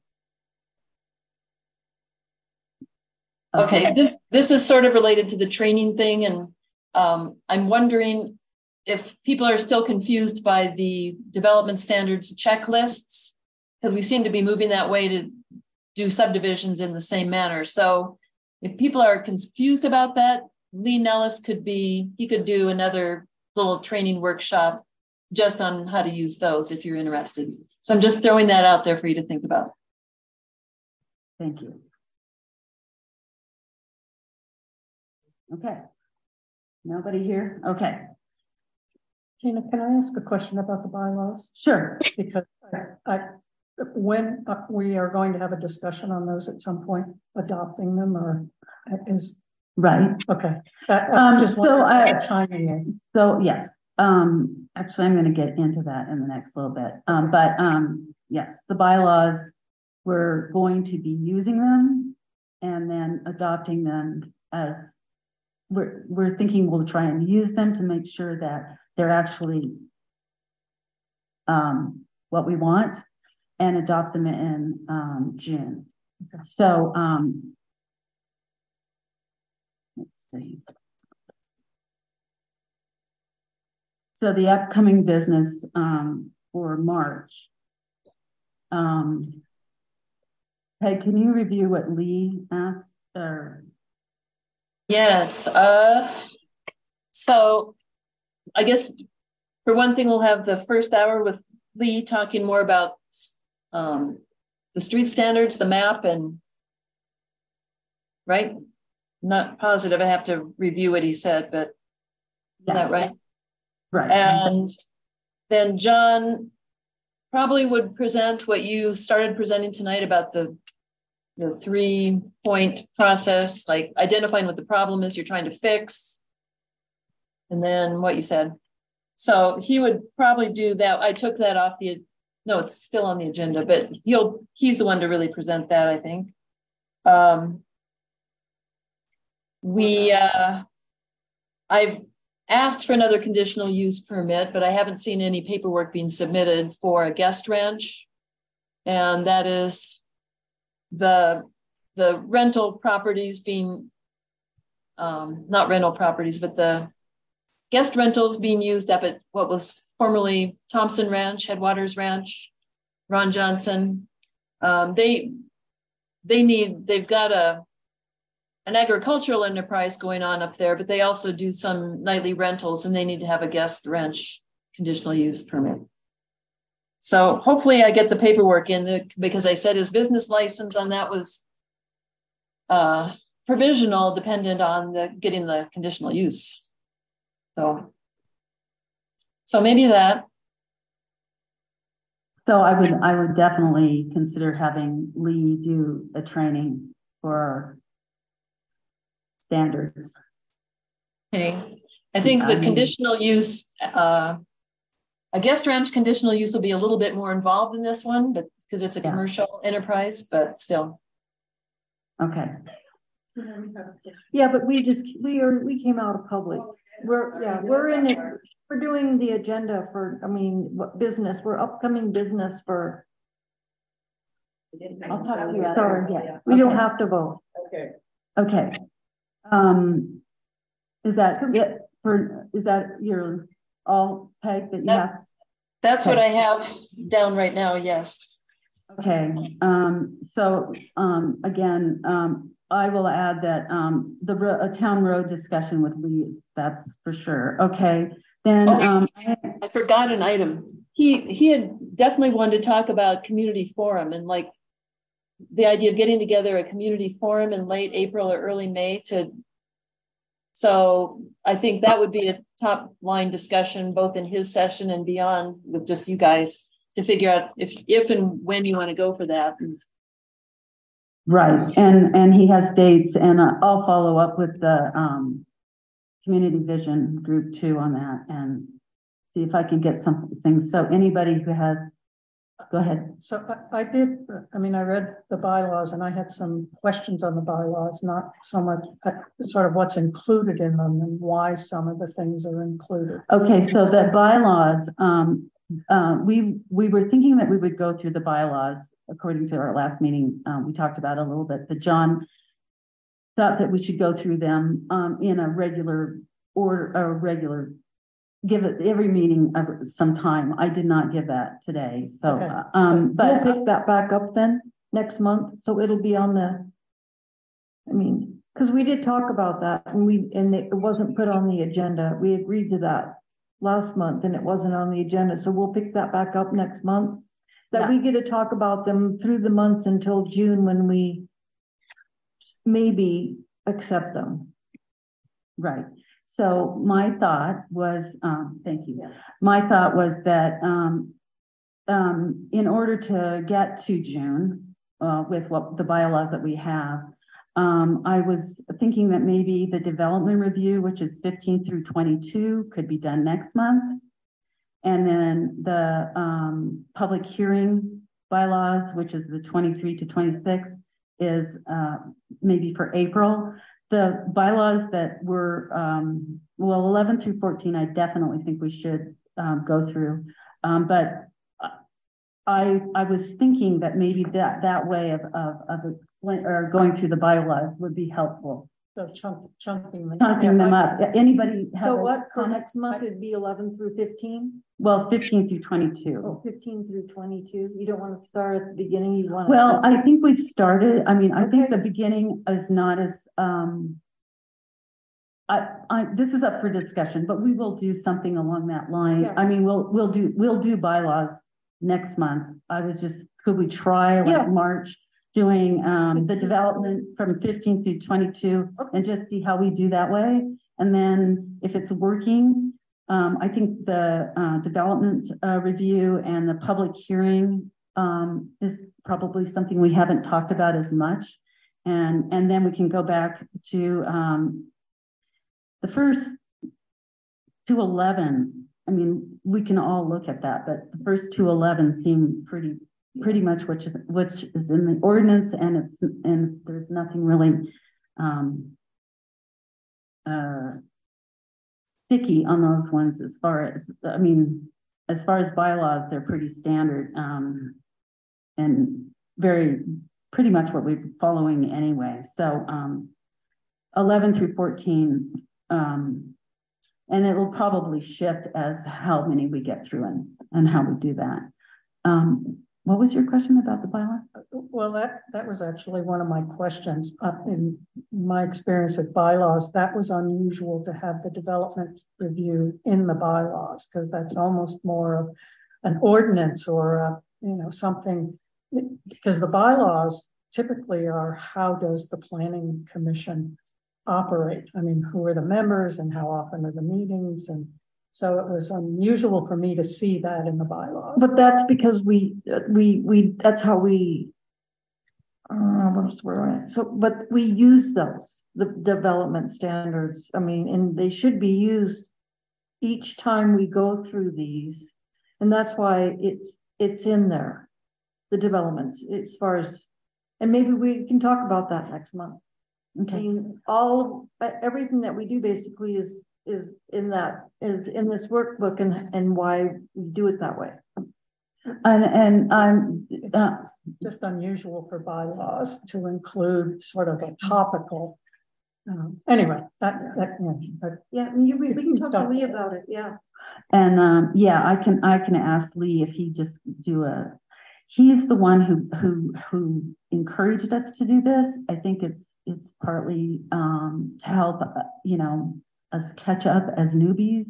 Okay, this is sort of related to the training thing, and I'm wondering if people are still confused by the development standards checklists, because we seem to be moving that way to do subdivisions in the same manner. So if people are confused about that, Lee Nellis could do another little training workshop just on how to use those if you're interested. So I'm just throwing that out there for you to think about. Thank you. Okay. Nobody here? Okay. Tina, can I ask a question about the bylaws? Sure. Because when we are going to have a discussion on those at some point, adopting them, or is right. Okay. Timing is. So yes. Actually, I'm going to get into that in the next little bit. Yes, the bylaws, we're going to be using them and then adopting them as we're thinking we'll try and use them to make sure that they're actually what we want, and adopt them in June. Okay. So let's see. So the upcoming business for March. Hey, can you review what Lee asked? Yes. So I guess for one thing, we'll have the first hour with Lee talking more about the street standards, the map, and right? Not positive. I have to review what he said, but is that right? Right. And then John probably would present what you started presenting tonight about the 3-point process, like identifying what the problem is you're trying to fix, and then what you said. So he would probably do that. I took that off no, it's still on the agenda, but he's the one to really present that, I think. I've asked for another conditional use permit, but I haven't seen any paperwork being submitted for a guest ranch. And that is the rental properties being, not rental properties, but the guest rentals being used up at what was formerly Thompson Ranch, Headwaters Ranch, Ron Johnson. They've got an agricultural enterprise going on up there, but they also do some nightly rentals, and they need to have a guest ranch conditional use permit. So hopefully I get the paperwork in because I said his business license on that was provisional, dependent on getting the conditional use. So maybe that. So I would definitely consider having Lee do a training for standards. Okay. I think the conditional use, a guest ranch conditional use will be a little bit more involved in this one, but because it's a commercial enterprise, but still. Okay. Yeah, but we came out of public. We're in it. We're doing the agenda for, what business? We're upcoming business for. I'll talk to you. Sorry, yeah. We don't have to vote. Okay. Okay. Is that it is that your all Peg that you have? That's what I have down right now. Yes. Okay. Again, I will add that a town road discussion with Lee, that's for sure. Okay. Then I forgot an item. He had definitely wanted to talk about community forum and like the idea of getting together a community forum in late April or early May so I think that would be a top line discussion, both in his session and beyond, with just you guys to figure out if and when you want to go for that. Right. And he has dates, and I'll follow up with the community vision group too on that and see if I can get something. So anybody who has, go ahead. So I read the bylaws and I had some questions on the bylaws, not so much sort of what's included in them and why some of the things are included. Okay, so the bylaws, we were thinking that we would go through the bylaws according to our last meeting. We talked about it a little bit, but John thought that we should go through them in a regular order, or regular, give it every meeting of some time. I did not give that today. So, okay. But we'll pick that back up then next month. So it'll be on the, I mean, because we did talk about that and it wasn't put on the agenda. We agreed to that last month and it wasn't on the agenda. So we'll pick that back up next month. That we get to talk about them through the months until June when we maybe accept them. Right. So my thought was, thank you. Yeah. My thought was that in order to get to June with what the bylaws that we have, I was thinking that maybe the development review, which is 15 through 22, could be done next month. And then the public hearing bylaws, which is the 23 to 26, is maybe for April. The bylaws that were, 11 through 14, I definitely think we should go through. But I was thinking that maybe that way of or going through the bylaws would be helpful. So chunking them up. Anybody have so what for next month would be 11 through 15? Well, 15 through 22. Oh, 15 through 22. You don't want to start at the beginning. You want to I think we've started. I mean, I think the beginning is not as this is up for discussion, but we will do something along that line. Yeah. I mean, we'll do bylaws next month. I was just, could we try March doing the development from 15 through 22 and just see how we do that way. And then if it's working, I think the development review and the public hearing is probably something we haven't talked about as much. And then we can go back to the first 211. I mean, we can all look at that, but the first 211 seem pretty much which is in the ordinance, and there's nothing really sticky on those ones as far as, I mean, as far as bylaws, they're pretty standard and pretty much what we're following anyway. So 11 through 14, and it will probably shift as how many we get through and how we do that. What was your question about the bylaw? Well, that was actually one of my questions. In my experience with bylaws, that was unusual to have the development review in the bylaws, because that's almost more of an ordinance or something, because the bylaws typically are how does the planning commission operate? I mean, who are the members and how often are the meetings? And so it was unusual for me to see that in the bylaws. But that's because we that's how we what's the word? So, but we use those, the development standards. I mean, and they should be used each time we go through these, and that's why it's in there, the developments as far as, and maybe we can talk about that next month. Okay. I mean, everything that we do basically is in this workbook and why we do it that way. And I'm just unusual for bylaws to include sort of a topical. Anyway, we can talk to Lee about it. Yeah. And I can ask Lee if he just he's the one who encouraged us to do this. I think it's partly to help us catch up as newbies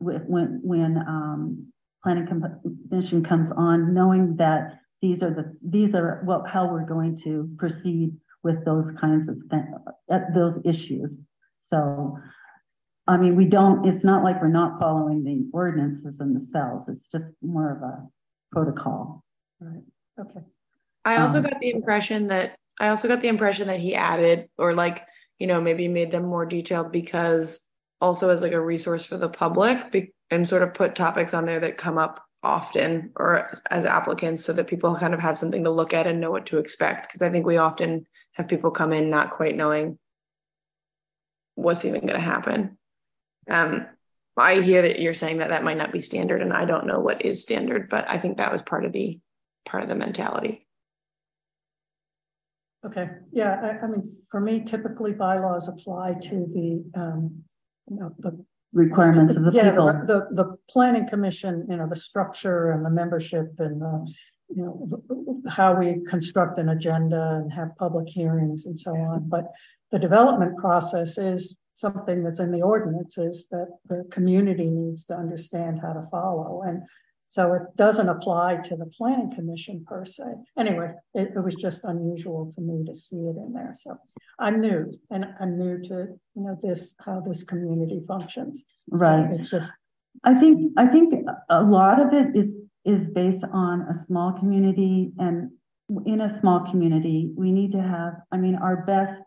when planning commission comes on, knowing that these are how we're going to proceed with those kinds of those issues. So, I mean, it's not like we're not following the ordinances themselves. It's just more of a protocol. Right. Okay. I also got the impression that he added, or maybe made them more detailed, because also as like a resource for the public, and sort of put topics on there that come up often or as applicants, so that people kind of have something to look at and know what to expect. Because I think we often have people come in not quite knowing what's even going to happen. I hear that you're saying that might not be standard, and I don't know what is standard, but I think that was part of the mentality. Okay, yeah, I mean, for me, typically bylaws apply to the requirements of the people. The planning commission, the structure and the membership and how we construct an agenda and have public hearings and so on. But the development process is something that's in the ordinances that the community needs to understand how to follow. And so it doesn't apply to the planning commission per se. Anyway, it was just unusual to me to see it in there. So I'm new, and I'm new to how this community functions. Right. So it's just. I think a lot of it is based on a small community, and in a small community, we need to have. I mean, our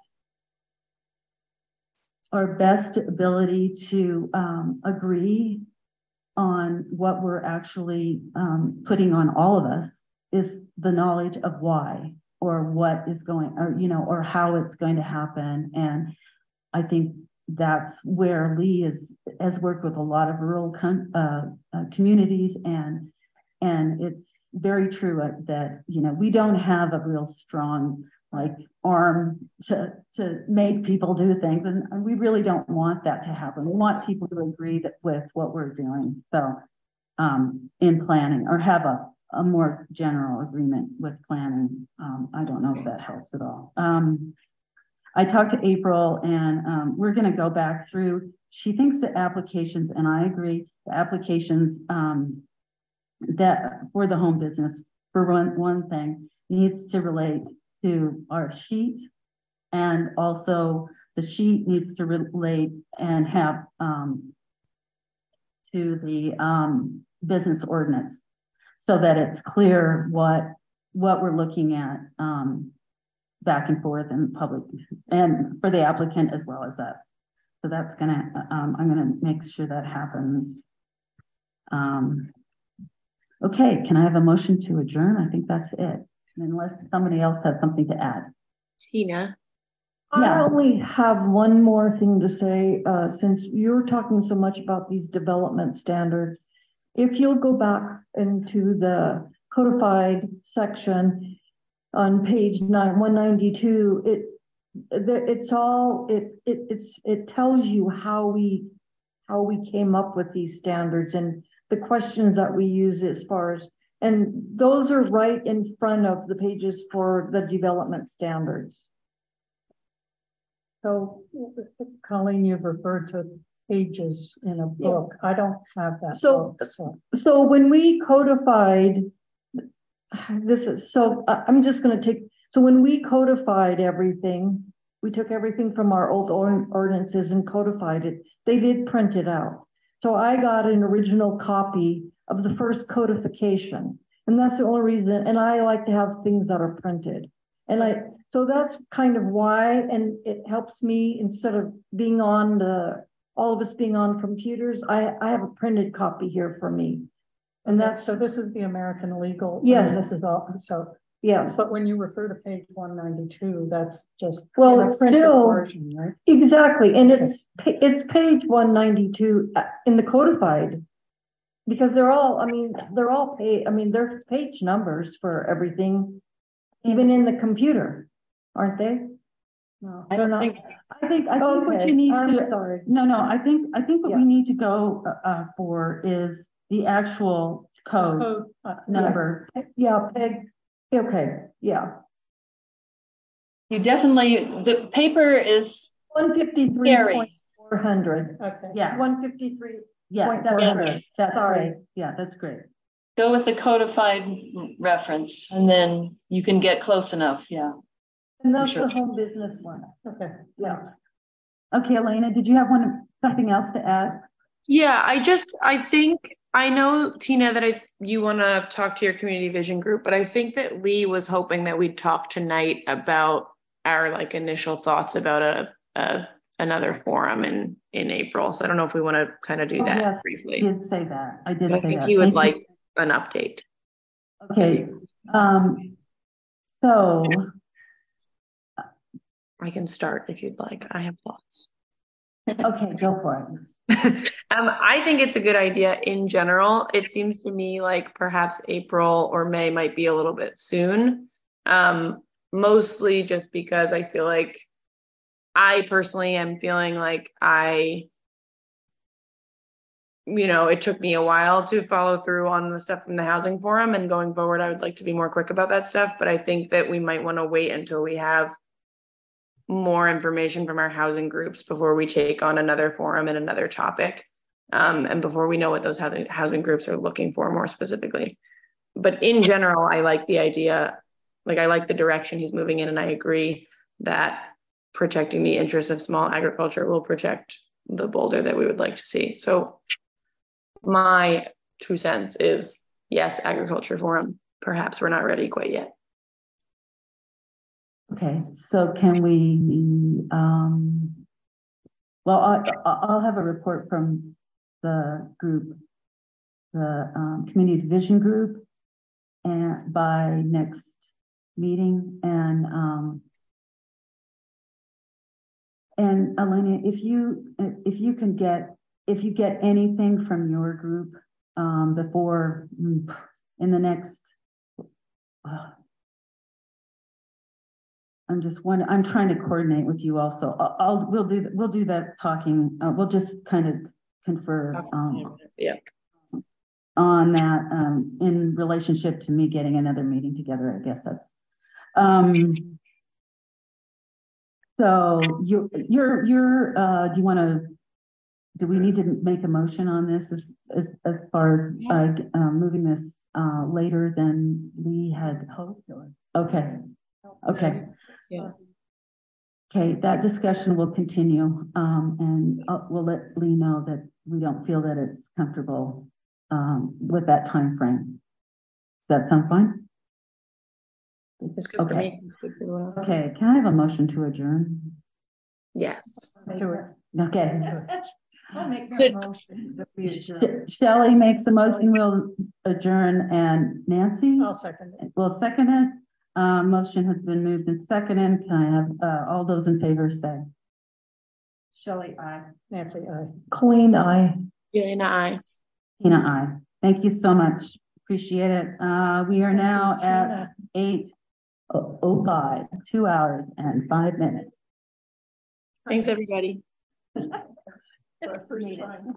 best ability to agree on what we're actually putting on all of us is the knowledge of why, or what is going, or how it's going to happen. And I think that's where Lee has worked with a lot of rural communities, and it's very true that we don't have a real strong arm to make people do things, and we really don't want that to happen. We want people to agree with what we're doing. So in planning, or have a more general agreement with planning. I don't know if that helps at all. I talked to April, and we're going to go back through. She thinks the applications, and I agree, the applications that for the home business, for one thing, needs to relate to our sheet, and also the sheet needs to relate and have to the business ordinance, so that it's clear what we're looking at back and forth in public, and for the applicant as well as us. So that's gonna I'm gonna make sure that happens. Okay, can I have a motion to adjourn? I think that's it, unless somebody else has something to add. Tina. I only have one more thing to say, since you're talking so much about these development standards. If you'll go back into the codified section on page 192, it tells you how we came up with these standards and the questions that we use as far as, and those are right in front of the pages for the development standards. So, Colleen, you've referred to pages in a book. Yeah. I don't have that. So when we codified this, I'm just going to take. So when we codified everything, we took everything from our old ordinances and codified it. They did print it out. So I got an original copy of the first codification, and that's the only reason. And I like to have things that are printed, and so that's kind of why, and it helps me instead of being on all of us being on computers. I have a printed copy here for me, and that's so. This is the American Legal. Yes, this is all. So yes, but when you refer to page 192, that's just it's still version, right? Exactly, and it's page 192 in the codified, because they're all. There's page numbers for everything, even in the computer. Aren't they? No, I don't know. I think what you need to. Sorry. No. I think what we need to go for is the actual code number. Yeah. Peg. Okay. Yeah. You definitely. The paper is 153.400. Okay. Yeah. 153. Yeah. That's great. Yeah, that's great. Go with the codified reference, and then you can get close enough. Yeah. And that's the home business one. Okay. Yes. Okay, Elena, did you have something else to add? Yeah, I think I know, Tina, that you want to talk to your community vision group, but I think that Lee was hoping that we'd talk tonight about our initial thoughts about another forum in April. So I don't know if we want to kind of do that briefly. I did say that. I think you would like an update. Okay. So I can start if you'd like. I have thoughts. Okay, go for it. I think it's a good idea in general. It seems to me like perhaps April or May might be a little bit soon. Mostly just because I feel like I personally am feeling like it took me a while to follow through on the stuff from the housing forum, and going forward, I would like to be more quick about that stuff. But I think that we might want to wait until we have more information from our housing groups before we take on another forum and another topic. And before we know what those housing groups are looking for more specifically. But in general, I like the idea, like I like the direction he's moving in, and I agree that protecting the interests of small agriculture will protect the boulder that we would like to see. So my 2 cents is yes, agriculture forum. Perhaps we're not ready quite yet. Okay, so can we, well, I'll have a report from the group, the community division group, and by next meeting. And Elena, if you get anything from your group before in the next, I'm trying to coordinate with you also. We'll do that talking. We'll just kind of confer on that in relationship to me getting another meeting together. I guess that's so you're do you want to, do we need to make a motion on this as far as moving this later than we had hoped? Okay. Yeah. Okay, that discussion will continue, and we'll let Lee know that we don't feel that it's comfortable with that time frame. Does that sound fine? It's good for me. It's good for everyone else. Okay, can I have a motion to adjourn? Yes. Okay. I'll make that motion that we adjourn. Shelley makes a motion, we'll adjourn, and Nancy? I'll second it. Will second it. Motion has been moved and seconded. Can I have all those in favor say? Shelley, aye. Nancy, aye. Colleen, aye. Elena, aye. Tina, aye. Thank you so much. Appreciate it. We are now at 8:05, 2 hours and 5 minutes. Thanks, everybody. Our first time.